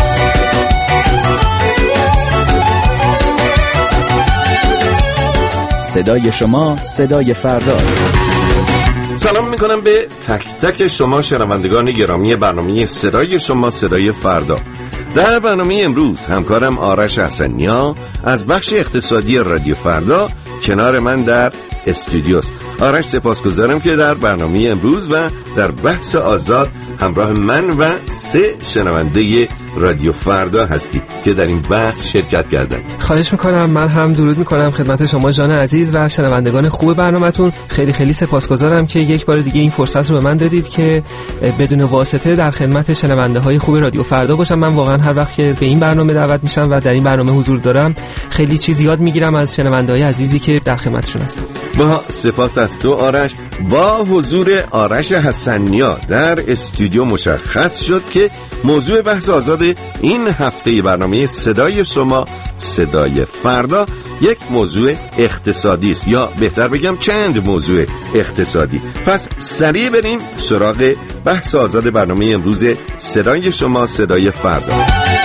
صدای شما صدای فرداست. سلام میکنم به تک تک شما شنوندگان گرامی برنامه صدای شما صدای فردا. در برنامه امروز همکارم آرش حسنیا از بخش اقتصادی رادیو فردا کنار من در استودیوست. آرش سپاسگزارم که در برنامه امروز و در بحث آزاد همراه من و 3 شنونده رادیو فردا هستی که در این بحث شرکت کردن. خواهش میکنم. من هم درود میکنم خدمت شما جان عزیز و شنوندگان خوب برنامه‌تون. خیلی خیلی سپاسگزارم که یک بار دیگه این فرصت رو به من دادید که بدون واسطه در خدمت شنونده‌های خوب رادیو فردا باشم. من واقعا هر وقت که به این برنامه دعوت میشم و در این برنامه حضور دارم خیلی چیز یاد میگیرم از شنونده‌های عزیزی که در خدمتشون هستم. با سپاس از تو آرش. با حضور آرش حسنیا در استودیو مشخص شد که موضوع بحث آزاد این هفته برنامه صدای شما صدای فردا یک موضوع اقتصادی است، یا بهتر بگم چند موضوع اقتصادی. پس سریع بریم سراغ بحث آزاد برنامه امروز صدای شما صدای فردا.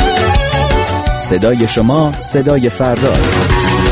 صدای شما صدای فرداست.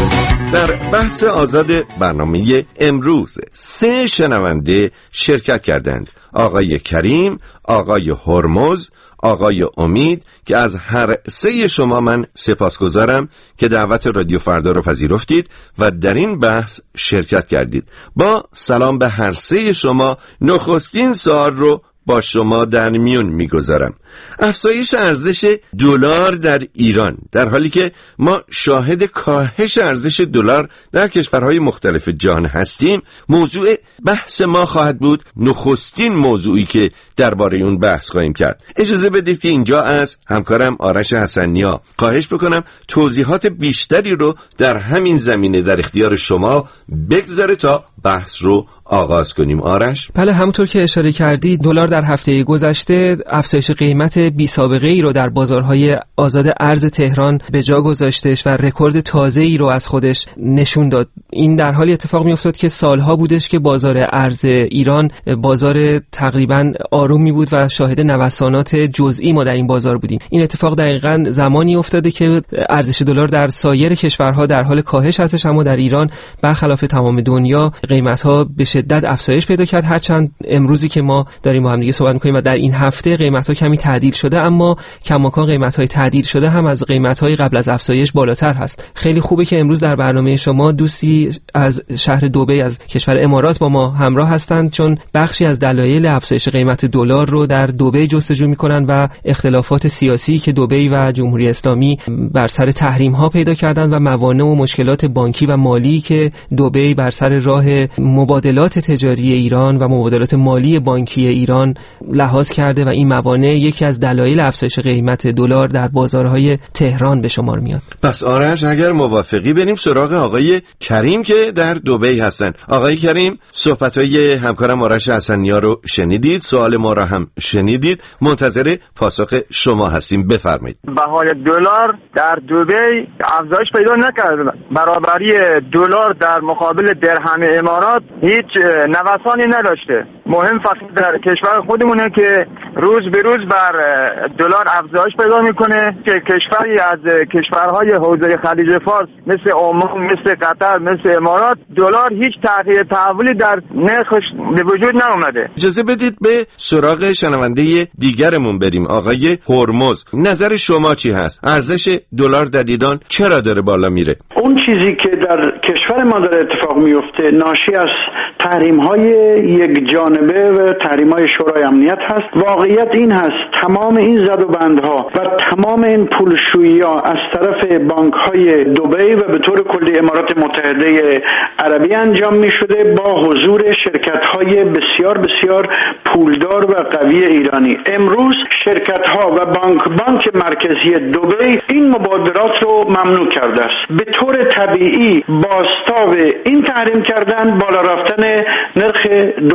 در بحث آزاد برنامه امروز 3 شنونده شرکت کردند: آقای کریم، آقای هرمز، آقای امید، که از هر 3 شما من سپاسگزارم که دعوت رادیو فردا رو پذیرفتید و در این بحث شرکت کردید. با سلام به هر 3 شما نخستین سوال رو با شما در میون میگذارم. افزایش ارزش دلار در ایران در حالی که ما شاهد کاهش ارزش دلار در کشورهای مختلف جهان هستیم موضوع بحث ما خواهد بود. نخستین موضوعی که درباره اون بحث خواهیم کرد. اجازه بدید که اینجا از همکارم آرش حسنیا خواهش بکنم توضیحات بیشتری رو در همین زمینه در اختیار شما بگذاره تا بحث رو آغاز کنیم. آرش؟ بله، همونطور که اشاره کردید دلار در هفته گذشته افزایش قیمت بی سابقه ای رو در بازارهای آزاد ارز تهران به جا گذاشتش و رکورد تازه ای رو از خودش نشون داد. این در حالی اتفاق می افتاد که سالها بودش که بازار ارز ایران بازار تقریبا آرومی بود و شاهد نوسانات جزئی ما در این بازار بودیم. این اتفاق دقیقاً زمانی افتاده که ارزش دلار در سایر کشورها در حال کاهش هستش، اما در ایران برخلاف تمام دنیا قیمت‌ها به شدت افزایش پیدا کرد. هرچند امروزی که ما داریم با هم دیگه صحبت می‌کنیم و در این هفته قیمت‌ها کمی تعدیل شده، اما کماکان قیمت‌های تعدیل شده هم از قیمت‌های قبل از افزایش بالاتر هست. خیلی خوبه که امروز در برنامه شما دوستی از شهر دبی از کشور امارات با ما همراه هستند، چون بخشی از دلایل افزایش قیمت دلار رو در دبی جستجو می‌کنن و اختلافات سیاسی که دبی و جمهوری اسلامی بر سر تحریم‌ها پیدا کردند و موانع و مشکلات بانکی و مالی که دبی بر سر راه مبادلات تجاری ایران و مبادلات مالی بانکی ایران لحاظ کرده و این موانع یکی از دلایل افزایش قیمت دلار در بازارهای تهران به شمار میاد. پس آرش اگر موافقی بریم سراغ آقای کریم که در دبی هستن. آقای کریم، صحبت‌های همکارم آرش حسنیا رو شنیدید، سوال ما را هم شنیدید، منتظر پاسخ شما هستیم. بفرمایید. بهای دلار در دبی افزایش پیدا نکرد. برابری دلار در مقابل درهم امارات هیچ نوسانی نداشته. مهم فقط در کشور خودمونه که روز به روز بر دلار افزایش پیدا میکنه که کشوری از کشورهای حوزه خلیج فارس مثل عمان، مثل قطر، مثل امارات دلار هیچ تغییر تحولی در نرخش به وجود نیامده. اجازه بدید به سراغ شنونده دیگرمون بریم. آقای هرمز، نظر شما چی هست؟ ارزش دلار در ایران چرا داره بالا میره؟ اون چیزی که در کشور ما داره اتفاق میفته ناشی از تحریم‌های یک جانبه و تحریم‌های شورای امنیت هست. واقعیت این هست تمام این زدوبندها و تمام این پولشویی‌ها از طرف بانک‌های دبی و به طور کلی امارات متحده عربی انجام می‌شده با حضور شرکت‌های بسیار بسیار پولدار و قوی ایرانی. امروز شرکت‌ها و بانک مرکزی دبی این مبادلات رو ممنوع کرده است. به طور طبیعی بازتاب این تحریم کردن بالا رفتن نرخ دلار در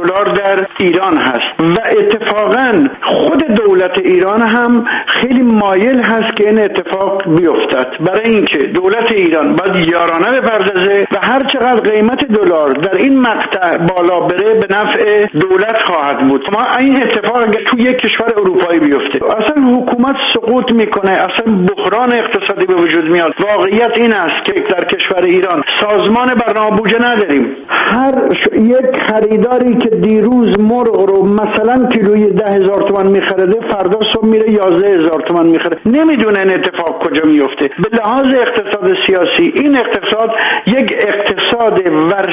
در ایران هست و اتفاقا خود دولت ایران هم خیلی مایل هست که این اتفاق بیفتد، برای اینکه دولت ایران باید یارانه بپردازه و هر چقدر قیمت دلار در این مقطع بالا بره به نفع دولت خواهد بود. ما این اتفاق اگر تو یک کشور اروپایی بیفته اصلا حکومت سقوط میکنه، اصلا بحران اقتصادی به وجود میاد. واقعیت این است که در کشور ایران سازمان برنامه بودجه نداریم. هر یک خریداری که دیروز مرغ رو مثلا کیلوی 10,000 تومان میخرده فردا صبح میره 11,000 تومان میخره، نمیدونه این اتفاق کجا میفته. به لحاظ اقتصاد سیاسی این اقتصاد یک اقتصاد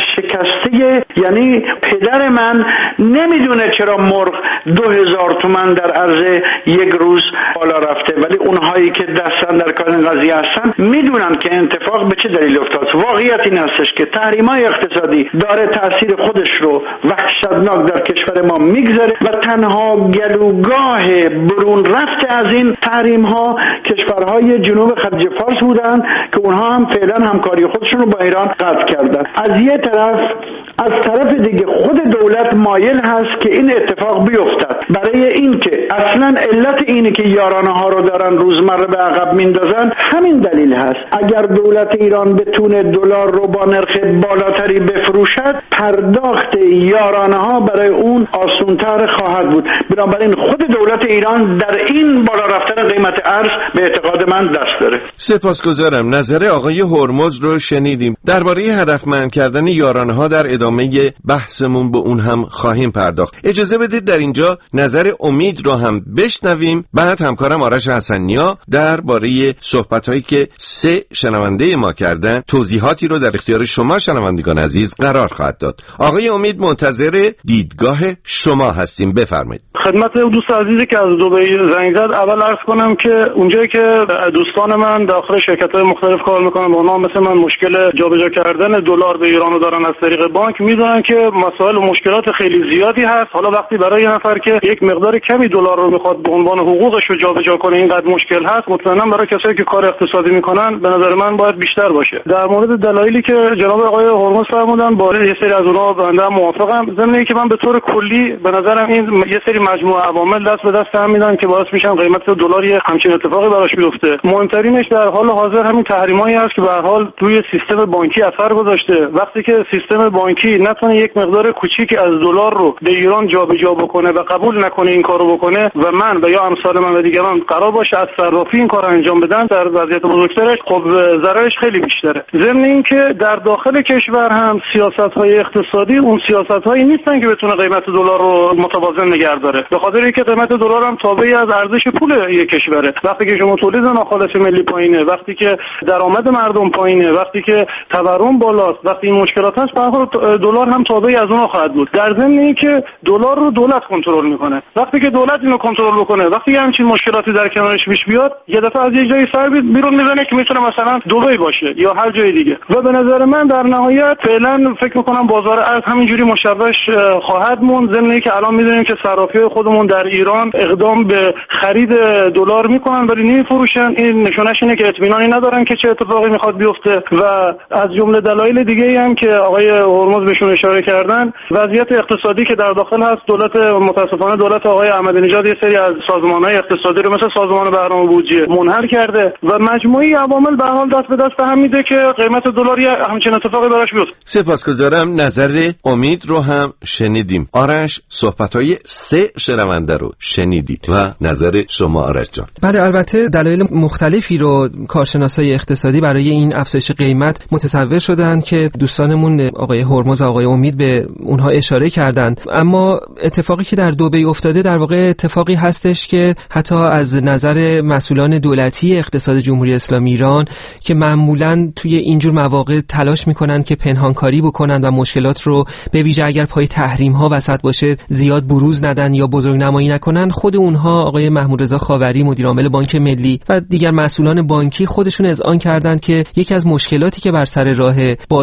ورشکسته، یعنی پدر من نمیدونه چرا مرغ 2,000 تومان در عرض یک روز بالا رفته، ولی اونهایی که دستن در کار این قضیه هستن میدونن که اتفاق به چه دلیل افتاد. واقعیت این هستش که تحریم‌های اقتصادی داره تاثیر خودش رو وحشتناک در کشور ما میگذاره و تنها گلوگاه برون رفت از این تحریم‌ها کشورهای جنوب خلیج فارس بودن که اونها هم فعلا همکاری خودشون رو با ایران قطع کردن. از یه طرف، از طرف دیگه خود دولت مایل هست که این اتفاق بیفتد، برای اینکه اصلا علت اینه که یارانه ها رو دارن روزمره به عقب میندازن همین دلیل هست. اگر دولت ایران بتونه دلار رو با نرخ بالاتری بفروشد پرداخت یارانه ها برای اون آسان‌تر خواهد بود. بنابراین خود دولت ایران در این بالا رفتن قیمت ارز به اعتقاد من دست داره. سپاسگزارم. نظر آقای هرمز رو شنیدیم. درباره هدفمند کردن یارانه ها در ادامه بحثمون به اون هم خواهیم پرداخت. اجازه بدید در اینجا نظر امید رو هم بشنویم، بعد همکارم آرش حسن‌نیا درباره صحبت‌هایی که 3 شنونده ما کردن توضیحاتی رو در اختیار شما شنوندگان عزیز قرار خواهد داد. آقای امید منتظر دیدگاه شما هستیم، بفرمایید. خدمت دوست عزیزی که از دبی زنگ زد اول عرض کنم که اونجایی که دوستان من داخل شرکت‌های مختلف کار می‌کنن با اونها مثل من مشکل جابجا کردن دلار به ایران رو دارن از طریق بانک، میدونن که مسائل و مشکلات خیلی زیادی هست. حالا وقتی برای یه نفر که یک مقدار کمی دلار رو میخواد به عنوان حقوقش رو جابجا کنه اینقدر مشکل هست، مطمئنا برای کسایی که کار اقتصادی میکنن به نظر من باید بیشتر باشه. در مورد دلایلی که جناب آقای هرمز فرمودن با یه سری از اونها بنده موافقم. ضمن اینکه من به طور کلی به نظرم این یه سری مجموعه عوامل دست به دست هم میدن که باعث میشن قیمت دلار همچین اتفاقی براش بیفته. مهمترینش در حال حاضر همین تحریمایی است که به هر حال روی سیستم بانکی اثر گذاشته. وقتی که سیستم بانکی نتونه یک مقدار کوچیکی از دلار رو به ایران جابجا بکنه و قبول نکنه این کارو بکنه و من و یا امثال من و دیگران قرار باشه از صرافی این کارو انجام بدن، در وضعیت بزرگترش خب ضررش خیلی بیشتره. ضمن اینکه در داخل کشور هم سیاست‌های اقتصادی اون سیاست‌هایی نیستن که بتونه قیمت دلار رو متوازن نگه داره، به خاطر اینکه قیمت دلار هم تابعی از ارزش پول یک کشوره. وقتی که شما تولید ناخالص ملی پایینه، وقتی که درآمد مردم پایینه، وقتی که تورم بالاست، وقتی این مشکلات هست، دلار هم تابعی از اونها خواهد بود. در ضمن اینکه دلار رو دولت کنترل میکنه. وقتی که دولت اینو کنترل بکنه، وقتی همچین مشکلاتی در کنارش پیش بیاد، یه دفعه از یه جایی سر بیرون میزنه که میتونه مثلا دبی باشه یا هر جای دیگه. و به نظر من در نهایت فعلا فکر میکنم بازار ارز همینجوری مشوش خواهد موند. ضمن اینکه الان میدونیم که صرافی‌های خودمون در ایران اقدام به خرید دلار میکنن ولی نمیفروشن. این نشونش اینه که اطمینانی ندارن که چه اتفاقی میخواد بیفته. و از جمله دلایل دیگه‌ای هم که آقای هرمز بهشون اشاره کردن، وضعیت اقتصادی که در داخل هست. دولت متاسفانه دولت آقای احمدی نژاد یه سری از سازمان‌های اقتصادی رو مثل سازمان برنامه بودجه منحل کرده و مجموعی عوامل به حال دست به دست هم میده که قیمت دلار همچین اتفاقی براش بیفته. سپاسگزارم. نظر امید رو هم شنیدیم. آرش صحبت‌های 3 شنونده رو شنیدید و نظر شما آرش جان. بله، البته دلایل مختلفی رو کارشناسای اقتصادی برای این افزایش قیمت متصور شدن که دوستانمون آقای هرمز و آقای امید به اونها اشاره کردند. اما اتفاقی که در دبی افتاده در واقع اتفاقی هستش که حتی از نظر مسئولان دولتی اقتصاد جمهوری اسلامی ایران که معمولاً توی اینجور مواقع تلاش میکنن که پنهانکاری بکنن و مشکلات رو به ویژه اگر پای تحریم ها وسط باشه زیاد بروز ندن یا بزرگنمایی نکنن، خود اونها آقای محمود رضا خاوری مدیر عامل بانک ملی و دیگر مسئولان بانکی خودشون اذعان کردند که یکی از مشکلاتی که بر سر راه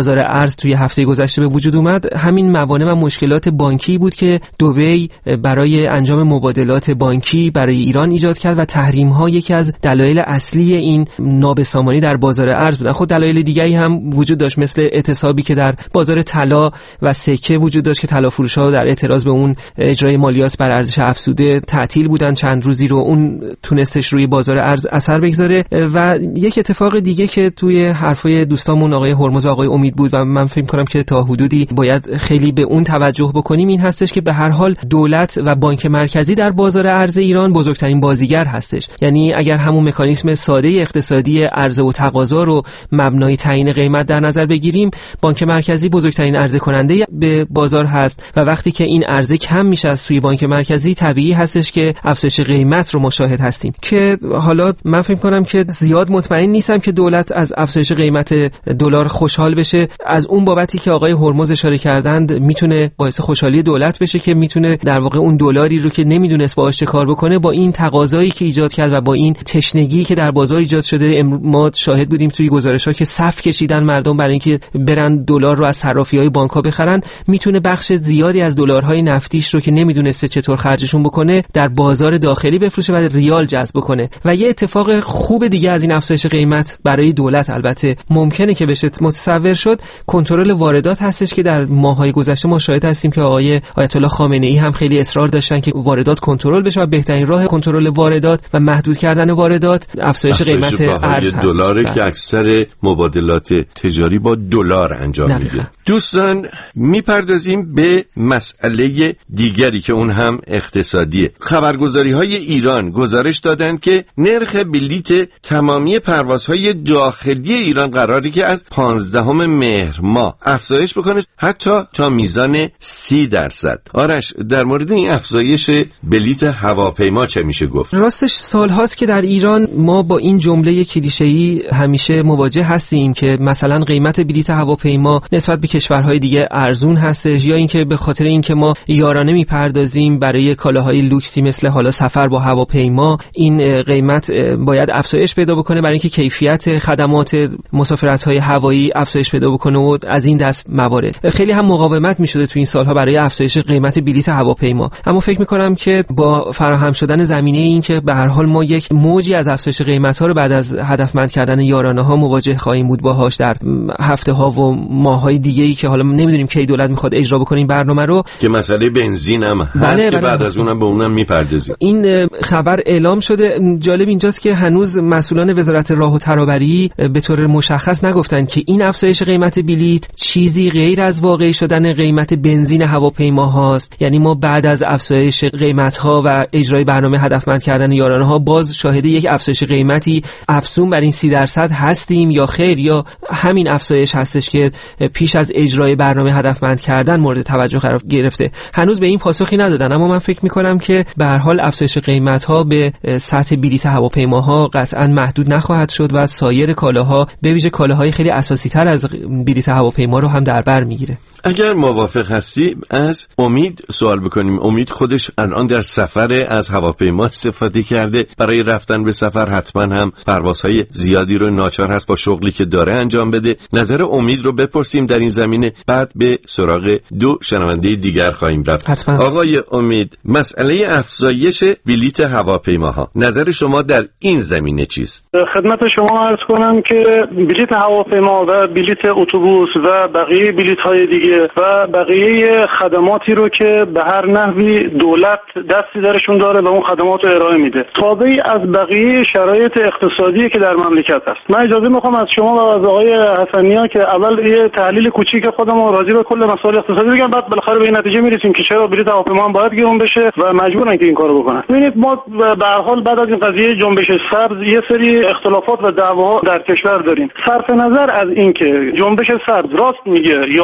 بازار ارز توی هفته گذشته به وجود اومد همین موانع و مشکلات بانکی بود که دبی برای انجام مبادلات بانکی برای ایران ایجاد کرد و تحریم‌ها یکی از دلایل اصلی این نابسامانی در بازار ارز بودن. خود دلایل دیگری هم وجود داشت، مثل اعتصابی که در بازار طلا و سکه وجود داشت که طلافروش‌ها در اعتراض به اون اجرای مالیات بر ارزش افزوده تعطیل بودن چند روزی رو، اون تونستش روی بازار ارز اثر بگذاره. و یک اتفاق دیگه که توی حرفای دوستامون آقای هرمز و آقای امید بود و من فکر کنم که تا حدودی باید خیلی به اون توجه بکنیم، این هستش که به هر حال دولت و بانک مرکزی در بازار ارز ایران بزرگترین بازیگر هستش. یعنی اگر همون مکانیزم ساده اقتصادی عرضه و تقاضا رو مبنای تعیین قیمت در نظر بگیریم، بانک مرکزی بزرگترین عرضه کننده به بازار هست و وقتی که این عرضه کم میشه از سوی بانک مرکزی، طبیعی هستش که افزایش قیمت رو مشاهد هستیم. که حالا من فکر کنم که زیاد مطمئن نیستم که دولت از افزایش قیمت دلار خوشحال بشه. از اون بابتی که آقای هرمز اشاره کردند میتونه باعث خوشحالی دولت بشه که میتونه در واقع اون دلاری رو که نمیدونست باهاش چه کار بکنه، با این تقاضایی که ایجاد کرد و با این تشنگی که در بازار ایجاد شده، ما شاهد بودیم توی گزارش‌ها که صف کشیدن مردم برای اینکه برن دلار رو از صرافی‌های بانک‌ها بخرن، میتونه بخش زیادی از دلارهای نفتیش رو که نمیدونسته چطور خرجشون بکنه در بازار داخلی بفروشه و ریال جذب کنه. و یه اتفاق خوب دیگه از این افزایش قیمت برای دولت البته ممکنه که بشه متصور شد، کنترل واردات هستش که در ماه‌های گذشته ما شاهد هستیم که آقای آیت الله خامنه‌ای هم خیلی اصرار داشتن که واردات کنترل بشه و بهترین راه کنترل واردات و محدود کردن واردات افزایش قیمت ارز هست. دلاره که اکثر مبادلات تجاری با دلار انجام میشه. دوستان میپردازیم به مسئله دیگری که اون هم اقتصادیه. خبرگزاری‌های ایران گزارش دادند که نرخ بلیت تمامی پروازهای داخلی ایران قراره که از 15 مهر ماه افزایش بکنه حتی تا میزان 30%. آرش، در مورد این افزایش بلیت هواپیما چه میشه گفت؟ راستش سال‌هاست که در ایران ما با این جمله کلیشه‌ای همیشه مواجه هستیم که مثلا قیمت بلیت هواپیما نسبت به کشورهای دیگه ارزون هستش، یا اینکه به خاطر اینکه ما یارانه میپردازیم برای کالاهای لوکسی مثل حالا سفر با هواپیما، این قیمت باید افزایش پیدا بکنه برای اینکه کیفیت خدمات مسافرت‌های هوایی افزایش پیدا بکنه و از این دست موارد خیلی هم مقاومت می‌شده تو این سال‌ها برای افزایش قیمت بلیت هواپیما. اما فکر می‌کنم که با فراهم شدن زمینه این که به هر حال ما یک موجی از افزایش قیمت‌ها رو بعد از هدفمند کردن یارانه‌ها مواجه خواهیم بود باهاش در هفته‌ها و ماه‌های دیگه‌ای که حالا نمی‌دونیم کی دولت می‌خواد اجرا بکنه این برنامه رو. که مسئله بنزین هم هست که بعد از اونم به اونم می‌پردازیم. این خبر اعلام شده. جالب اینجاست که هنوز مسئولان وزارت راه و ترابری به طور مشخص نگفتن که این افزایش قیمت بلیت چیزی غیر از واقعی شدن قیمت بنزین هواپیما هاست. یعنی ما بعد از افزایش قیمت‌ها و اجرای برنامه هدفمند کردن یارانه‌ها باز شاهد یک افزایش قیمتی افزون بر این 30% هستیم یا خیر، یا همین افزایش هستش که پیش از اجرای برنامه هدفمند کردن مورد توجه قرار گرفته. هنوز به این پاسخی ندادن، اما من فکر می‌کنم که به هر حال افزایش قیمت‌ها به سطح بلیت هواپیماها قطعاً محدود نخواهد شد و سایر کالاها به ویژه کالاهای خیلی اساسی‌تر از بلیت هواپیما رو هم در بر میگیره. اگر موافق هستی از امید سوال بکنیم. امید خودش الان در سفر از هواپیما استفاده کرده، برای رفتن به سفر حتما هم پروازهای زیادی رو ناچار هست با شغلی که داره انجام بده. نظر امید رو بپرسیم در این زمینه، بعد به سراغ دو شنونده دیگر خواهیم رفت. حتما. آقای امید، مسئله افزایش بلیت هواپیماها، نظر شما در این زمینه چیست؟ خدمت شما عرض کنم که بلیت هواپیما و بلیت اتوبوس و بقیه بلیت‌های دیگه و بقیه خدماتی رو که به هر نحوی دولت دستی درشون داره و اون خدمات رو ارائه میده، تابعی از بقیه شرایط اقتصادی که در مملکت هست. من اجازه میخوام از شما و از آقای حسنی‌ها که اول یه تحلیل کوچیک خودم راجع به کل مسائل اقتصادی بگم، بعد بالاخره به این نتیجه میرسیم که چرا بلیت هواپیما هم باید گرون بشه و مجبورن که این کارو بکنن. ببینید، ما به هر حال بعد از این قضیه جنبش سبز یه سری اختلافات و دعواها در کشور داریم. صرف نظر از اینکه جنبش سبز راست میگه یا آقای احمدی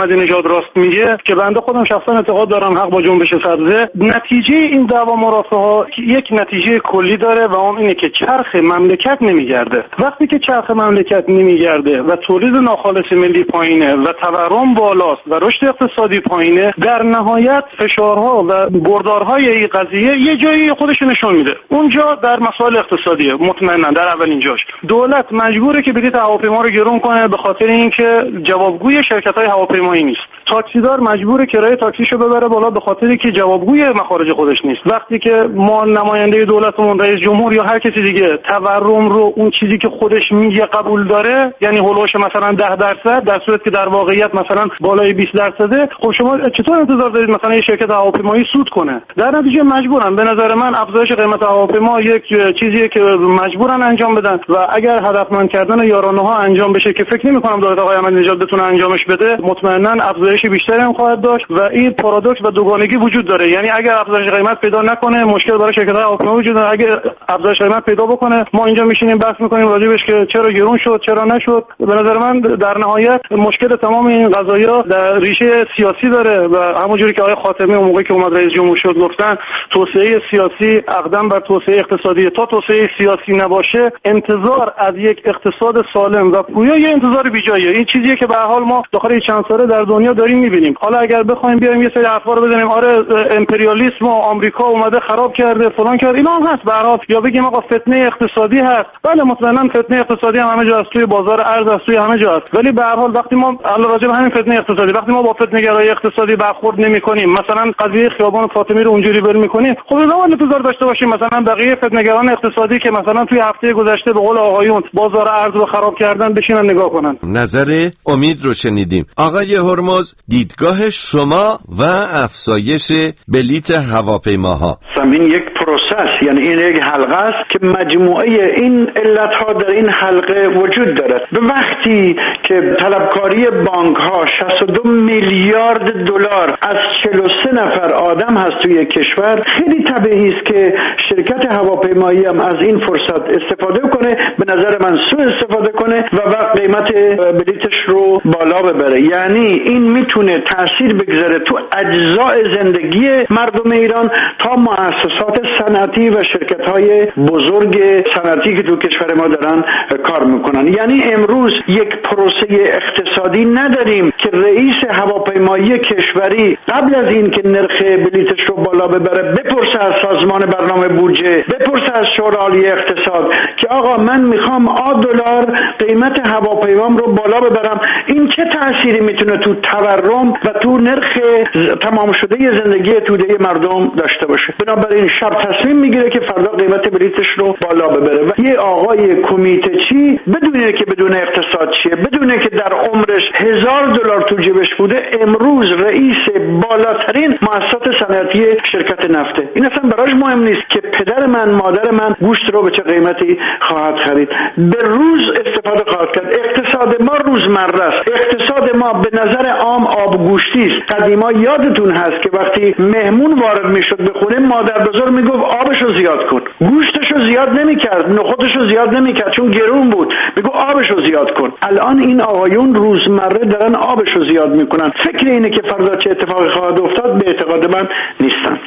احمدی نژاد راست میگه که بنده خودم شخصا اعتقاد دارم حق با جنبش سبزه، نتیجه این دعوا مرافعه‌ها یک نتیجه کلی داره و اون اینه که چرخ مملکت نمیگرده. وقتی که چرخ مملکت نمیگرده و تولید ناخالص ملی پایینه و تورم بالاست و رشد اقتصادی پایینه، در نهایت فشارها و بردارهای این قضیه یه جایی خودش نشون میده. اونجا در مسائل اقتصادیه مطمئنا در اولین جاش. دولت مجبوره که بلیط هواپیما رو گرون کنه به خاطر اینکه جوابگوی شرکت‌های هواپیمایی نیست. تاکسیدار مجبوره کرایه تاکسیشو ببره بالا به خاطر اینکه جوابگوی مخارج خودش نیست. وقتی که ما نماینده دولتمون رئیس جمهور یا هر کسی دیگه تورم رو اون چیزی که خودش میگه قبول داره، یعنی هولوش مثلا 10%، در صورتی که در واقعیت مثلا بالای 20%، خب شما چطور انتظار دارید مثلا یه شرکت هواپیمایی سود کنه؟ در نتیجه مجبورن. به نظر من افزایش قیمت هواپیما یک چیزیه که مجبورن انجام بدن و اگر هدفمند کردن یارانه‌ها انجام بشه که فکر نمی‌کنم دولت آقای احمدی نژاد بتونه انجامش بده، مطمئنا افزایش بیشتری هم خواهد داشت و این پارادوکس و دوگانگی وجود داره. یعنی اگر افزایش قیمت پیدا نکنه مشکل برای شرکت‌های هواپیما وجود داره، اگر افزایش قیمت پیدا بکنه ما اینجا میشینیم بحث می‌کنیم راجعش که چرا گرون شد چرا نشد. به نظر من در نهایت مشکل تمام این قضایا در ریشه سیاسی داره و همونجوری که آقای خاتمی اون موقعی که اومد رئیس جمهور شد گفتن توسعه سیاسی اقدام بر توسعه اقتصادی، تا توسعه سیاسی نباشه انتظار از یک اقتصاد سالم و پویا یه انتظار بیجاییه. این چیزیه که به هر حال ما داخل چند ساله در دنیا داریم می‌بینیم. حالا اگر بخوایم بیایم یه سری حرفا رو بزنیم آره امپریالیسم و آمریکا اومده خراب کرده فلان کرد، اینا هم هست به هر حال، یا بگیم آقا فتنه اقتصادی هست. بله مطمئنا فتنه اقتصادی هم همه جا هست، توی بازار ارز هست، توی همه جا هست. ولی به هر حال وقتی ما الان راجع به همین فتنه اقتصادی وقتی ما با فتنه‌گرای اقتصادی برخورد نمی‌کنیم، مثلا قضیه خیابان فاطمی رو اونجوری ول می‌کنیم، خب نباید انتظار داشته باشیم مثلا بقیه فتنه‌گران اقتصادی که مثلا توی هفته گذشته به قول آقایون بازار ارز رو خراب کردن بشینن نگاه کنن. نظر امید رو شنیدیم. آقای هرمز، دیدگاه شما و افزایش بلیط هواپیماها. این یک پروسس، یعنی این یک حلقه است که مجموعه این علت‌ها در این حلقه وجود دارد. به وقتی که طلبکاری بانک‌ها 62 میلیارد دلار از 43 نفر آدم هست توی کشور، خیلی طبیعی است که شرکت هواپیمایی هم از این فرصت استفاده کنه، به نظر من سوء استفاده کنه و قیمت بلیتش رو بالا ببره. یعنی این میتونه تأثیر بگذاره تو اجزاء زندگی مردم ایران تا مؤسسات صنعتی و شرکت‌های بزرگ صنعتی که تو کشور ما دارن کار میکنن. یعنی امروز یک پروسه اقتصادی نداریم که رئیس هواپیمایی کشوری قبل از این که نرخ بلیتش رو بالا ببره بپرسه از سازمان برنامه بودجه، بپرسه از شورای عالی اقتصاد که آقا من میخوام $10 قیمت هواپیمام رو بالا ببرم، این چه تأثیری میتونه تو تورم و تو نرخ تمام شده زندگی توده مردم داشته باشه. بنابراین شب تصمیم میگیره که فردا قیمت بلیتش رو بالا ببره و یه آقای کمیته چی بدون اقتصاد چیه، بدونه که در عمرش $1000 تو جیبش بوده، امروز رئیس بالاترین مؤسسات صنعتی شرکت نفته. این اصلا براش مهم نیست که پدر من مادر من گوشت رو به چه قیمتی خواهد خرید، به روز استفاده خواهد کرد. اقتصاد ما روزمره است. اقتصاد ما به نظر عام آب گوشتی است. قدیما یادتون هست که وقتی مهمون وارد میشد به خونه مادر بزرگ میگفت آبشو زیاد کن، گوشتشو زیاد نمیکرد، نخودشو زیاد نمیکرد چون گرون بود، میگفت آبشو زیاد کن. الان این آقایون روزمره دارن آبشو زیاد میکنن. فکر اینه که فردا چه اتفاقی خواهد افتاد به اعتقاد من نیستند.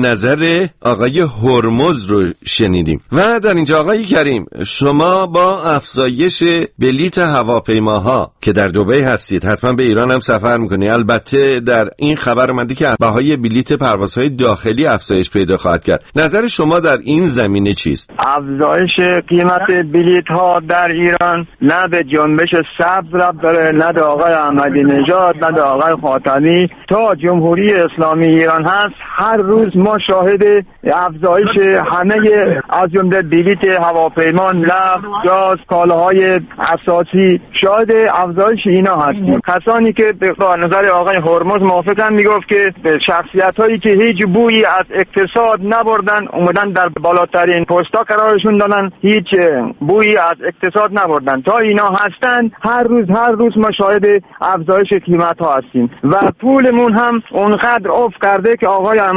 نظر آقای هرمز رو شنیدیم و در اینجا آقای کریم، شما با افزایش بلیط هواپیماها که در دبی هستید حتما به ایران هم سفر میکنید، البته در این خبر اومده که بهای بلیط پروازهای داخلی افزایش پیدا خواهد کرد. نظر شما در این زمینه چیست؟ افزایش قیمت بلیط ها در ایران نه به جنبش سبز ربط داره، نه به آقای احمدی نژاد، نه به آقای خاتمی. تا جمهوری اسلامی ایران هست هر روز ما شاهد افزایش همه از جمله بلیط هواپیما، نفت، گاز، کالاهای اساسی، شاهد افزایش اینا هستیم. کسانی که به نظر آقای هرمز موافقن میگفت که شخصیت هایی که هیچ بویی از اقتصاد نبردن اومدن در بالاترین پستا قرارشون دادن، هیچ بویی از اقتصاد نبردن. تا اینا هستن هر روز ما شاهد افزایش قیمت ها هستیم و پولمون هم اونقدر افت کرده که آقای احمدی نژاد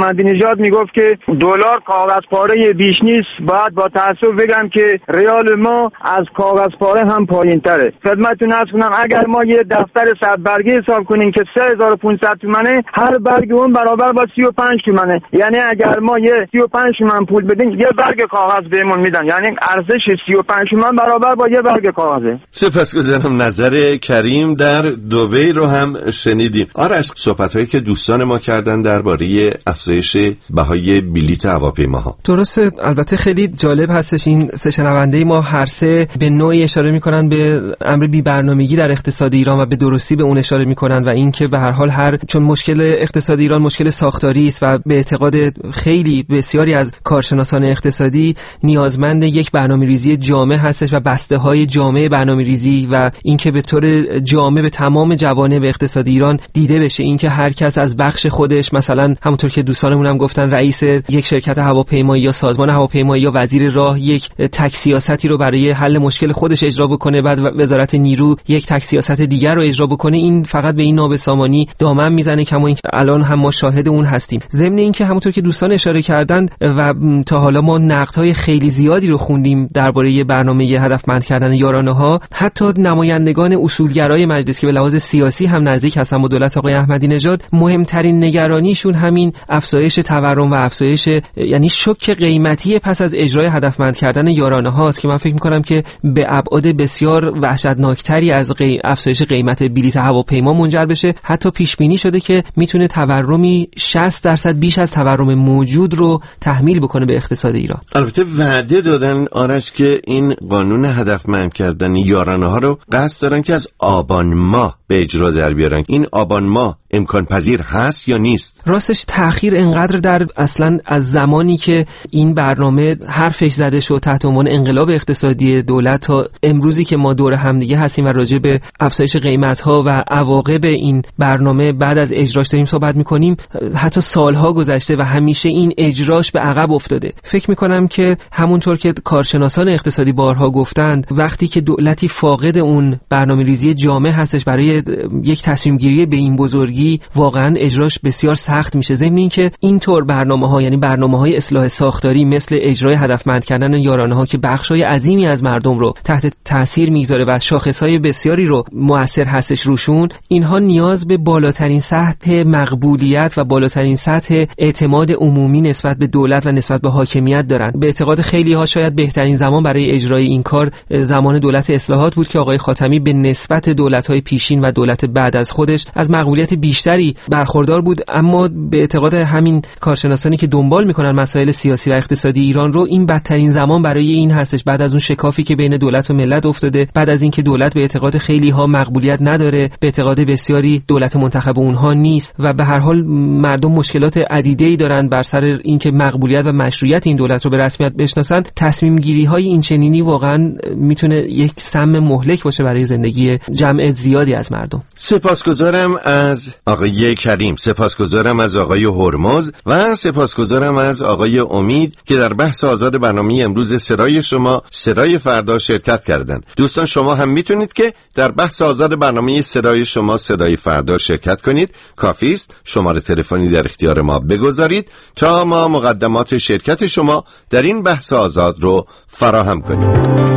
میداد میگفت که دلار کاغذ پاره بیش نیست. باید با تاسف بگم که ریال ما از کاغذ پاره هم پایین‌تره. خدمتتون عرض کنم اگر ما یه دفتر 100 برگه حساب کنیم که 3500 تومانه، هر برگ اون برابر با 35 تومانه. یعنی اگر ما یه 35 تومان پول بدیم یه برگ کاغذ بهمون میدن، یعنی ارزش 35 تومان برابر با یه برگ کاغذه. سپاسگزارم. نظر کریم در دبی رو هم شنیدیم. آرش، صحبت‌هایی که دوستان ما کردن درباره افزایش بهای بلیط هواپیماها درسته. البته خیلی جالب هستش این سه شنونده ما هر سه به نوعی اشاره میکنن به امر بی‌برنامگی در اقتصاد ایران و به درستی به اون اشاره میکنن و اینکه به هر حال چون مشکل اقتصاد ایران مشکل ساختاری است و به اعتقاد خیلی بسیاری از کارشناسان اقتصادی نیازمند یک برنامه‌ریزی جامع هستش و بسته‌های جامع برنامه‌ریزی و اینکه به طور جامع به تمام جوانب اقتصاد ایران دیده بشه، اینکه هر کس از بخش خودش، مثلا همونطور که دوستانمون هم گفتن، رئیس یک شرکت هواپیمایی یا سازمان هواپیمایی یا وزیر راه یک تک سیاستی رو برای حل مشکل خودش اجرا بکنه، بعد وزارت نیرو یک تک سیاست دیگر رو اجرا بکنه، این فقط به این نابسامانی دامن میزنه کما اینکه الان هم ما شاهد اون هستیم. ضمن اینکه همونطور که دوستان اشاره کردند و تا حالا ما نقدهای خیلی زیادی رو خوندیم درباره برنامه هدفمند کردن یارانه‌ها، حتی نمایندگان اصولگرای مجلس که به لحاظ سیاسی هم نزدیک هستن با دولت آقای احمدی نژاد، مهمترین نگرانیشون همین افزایش تورم و افزایش یعنی شوک قیمتی پس از اجرای هدفمند کردن یارانه‌ها است که من فکر می‌کنم که به ابعاد بسیار وحشتناکتری از افزایش قیمت بلیط هواپیما منجر بشه. حتی پیش بینی شده که میتونه تورمی 60% بیش از تورم موجود رو تحمیل بکنه به اقتصاد ایران. البته وعده دادن آرش که این قانون هدفمند کردن یارانه‌ها رو قصد دارن که از آبان ماه به اجرا در بیارن. این آبان ماه امکان پذیر هست یا نیست؟ راستش تأخیر انقدر در اصلا از زمانی که این برنامه حرفش زده شد تحت عنوان انقلاب اقتصادی دولت تا امروزی که ما دور همدیگه هستیم و راجع به افزایش قیمت‌ها و عواقب این برنامه بعد از اجراش داریم صحبت می‌کنیم، حتی سالها گذشته و همیشه این اجراش به عقب افتاده. فکر می‌کنم که همونطور که کارشناسان اقتصادی بارها گفتند، وقتی که دولتی فاقد اون برنامه‌ریزی جامع هستش برای یک تصمیم گیری به این بزرگی، واقعا اجراش بسیار سخت میشه. ضمن اینکه اینطور برنامه‌ها یعنی برنامه‌های اصلاح ساختاری مثل اجرای هدفمند کردن یارانه‌ها که بخشای عظیمی از مردم رو تحت تاثیر میگذاره و شاخص‌های بسیاری رو مؤثر هستش روشون، اینها نیاز به بالاترین سطح مقبولیت و بالاترین سطح اعتماد عمومی نسبت به دولت و نسبت به حاکمیت دارند. به اعتقاد خیلی‌ها شاید بهترین زمان برای اجرای این کار زمان دولت اصلاحات بود که آقای خاتمی به نسبت دولت‌های پیشین و دولت بعد از خودش از مقبولیت بیشتری برخوردار بود. اما به اعتقاد همین کارشناسانی که دنبال میکنن مسائل سیاسی و اقتصادی ایران رو، این بدترین زمان برای این هستش، بعد از اون شکافی که بین دولت و ملت افتاده، بعد از اینکه دولت به اعتقاد خیلی ها مقبولیت نداره، به اعتقاد بسیاری دولت منتخب اونها نیست و به هر حال مردم مشکلات عدیده‌ای دارن بر سر اینکه مقبولیت و مشروعیت این دولت رو به رسمیت بشناسن. تصمیم گیری های این چنینی واقعا میتونه یک سم مهلک باشه برای زندگی جمع زیادی از مردم. سپاسگزارم از آقای کریم، سپاسگزارم از آقای هرمز و سپاسگزارم از آقای امید که در بحث آزاد برنامه امروز صدای شما صدای فردا شرکت کردند. دوستان شما هم میتونید که در بحث آزاد برنامه صدای شما صدای فردا شرکت کنید. کافی است شماره تلفنی در اختیار ما بگذارید تا ما مقدمات شرکت شما در این بحث آزاد رو فراهم کنیم.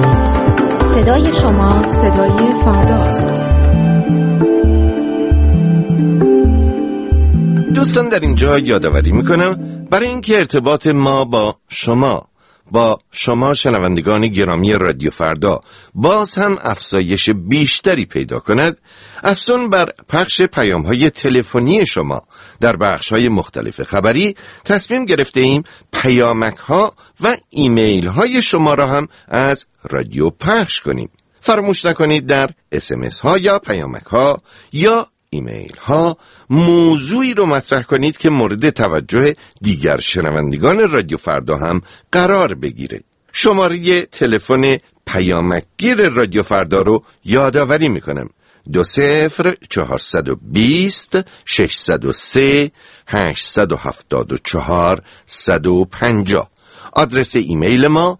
صدای شما صدای فرداست. دوستان در اینجا یادآوری میکنم برای اینکه ارتباط ما با شما شنوندگان گرامی رادیو فردا باز هم افزایش بیشتری پیدا کند، افزون بر پخش پیام‌های تلفنی شما در بخش‌های مختلف خبری تصمیم گرفته ایم پیامک‌ها و ایمیل‌های شما را هم از رادیو پخش کنیم. فراموش نکنید در SMS ها یا پیامک ها یا ایمیل ها موضوعی رو مطرح کنید که مورد توجه دیگر شنوندگان رادیو فردا هم قرار بگیره. شماره تلفن پیامکگیر رادیو فردا رو یادآوری میکنم: 20-420-603-874-150. آدرس ایمیل ما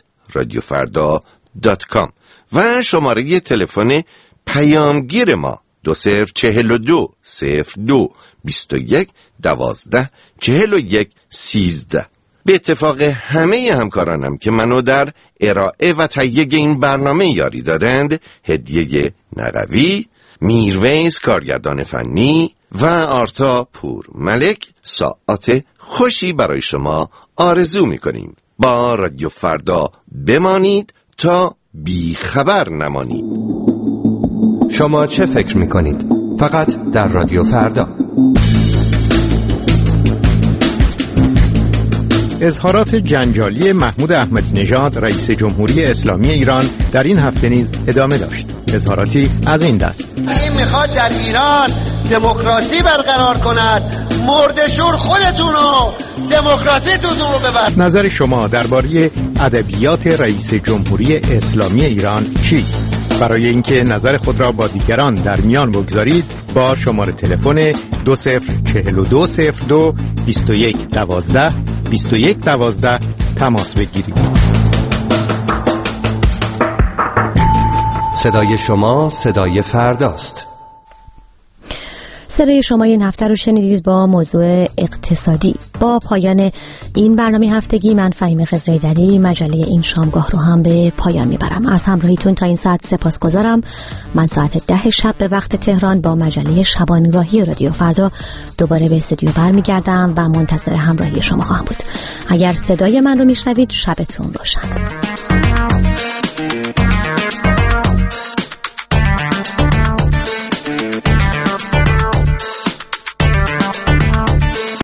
info@radiofarda.com و شماره تلفن پیامگیر ما 2042 02 21 12 41 13. به اتفاق همه همکارانم که منو در ارائه و تهیه این برنامه یاری دادند، هدیه نقوی، میرویس کارگردان فنی و آرتا پور ملک ساعت خوشی برای شما آرزو میکنیم. با رادیو فردا بمانید تا بی خبر نمانید. شما چه فکر میکنید؟ فقط در رادیو فردا. اظهارات جنجالی محمود احمدی نژاد رئیس جمهوری اسلامی ایران در این هفته نیز ادامه داشت. اظهاراتی از این دست: این میخواد در ایران دموکراسی برقرار کند، مردشور خودتونو دموکراسیتون رو ببر. نظر شما درباره ادبیات رئیس جمهوری اسلامی ایران چیست؟ برای اینکه نظر خود را با دیگران در میان بگذارید با شماره تلفن 204202 2112 2112 تماس بگیرید. صدای شما صدای فرداست. صدای شما این هفته رو شنیدید با موضوع اقتصادی. با پایان این برنامه هفتگی من فهیمه خضره‌ایدری مجله این شامگاه رو هم به پایان میبرم. از همراهیتون تا این ساعت سپاسگزارم. من ساعت 10 شب به وقت تهران با مجله شبانگاهی رادیو فردا دوباره به استودیو برمیگردم و منتظر همراهی شما خواهم بود. اگر صدای من رو میشنوید شبتون روشن.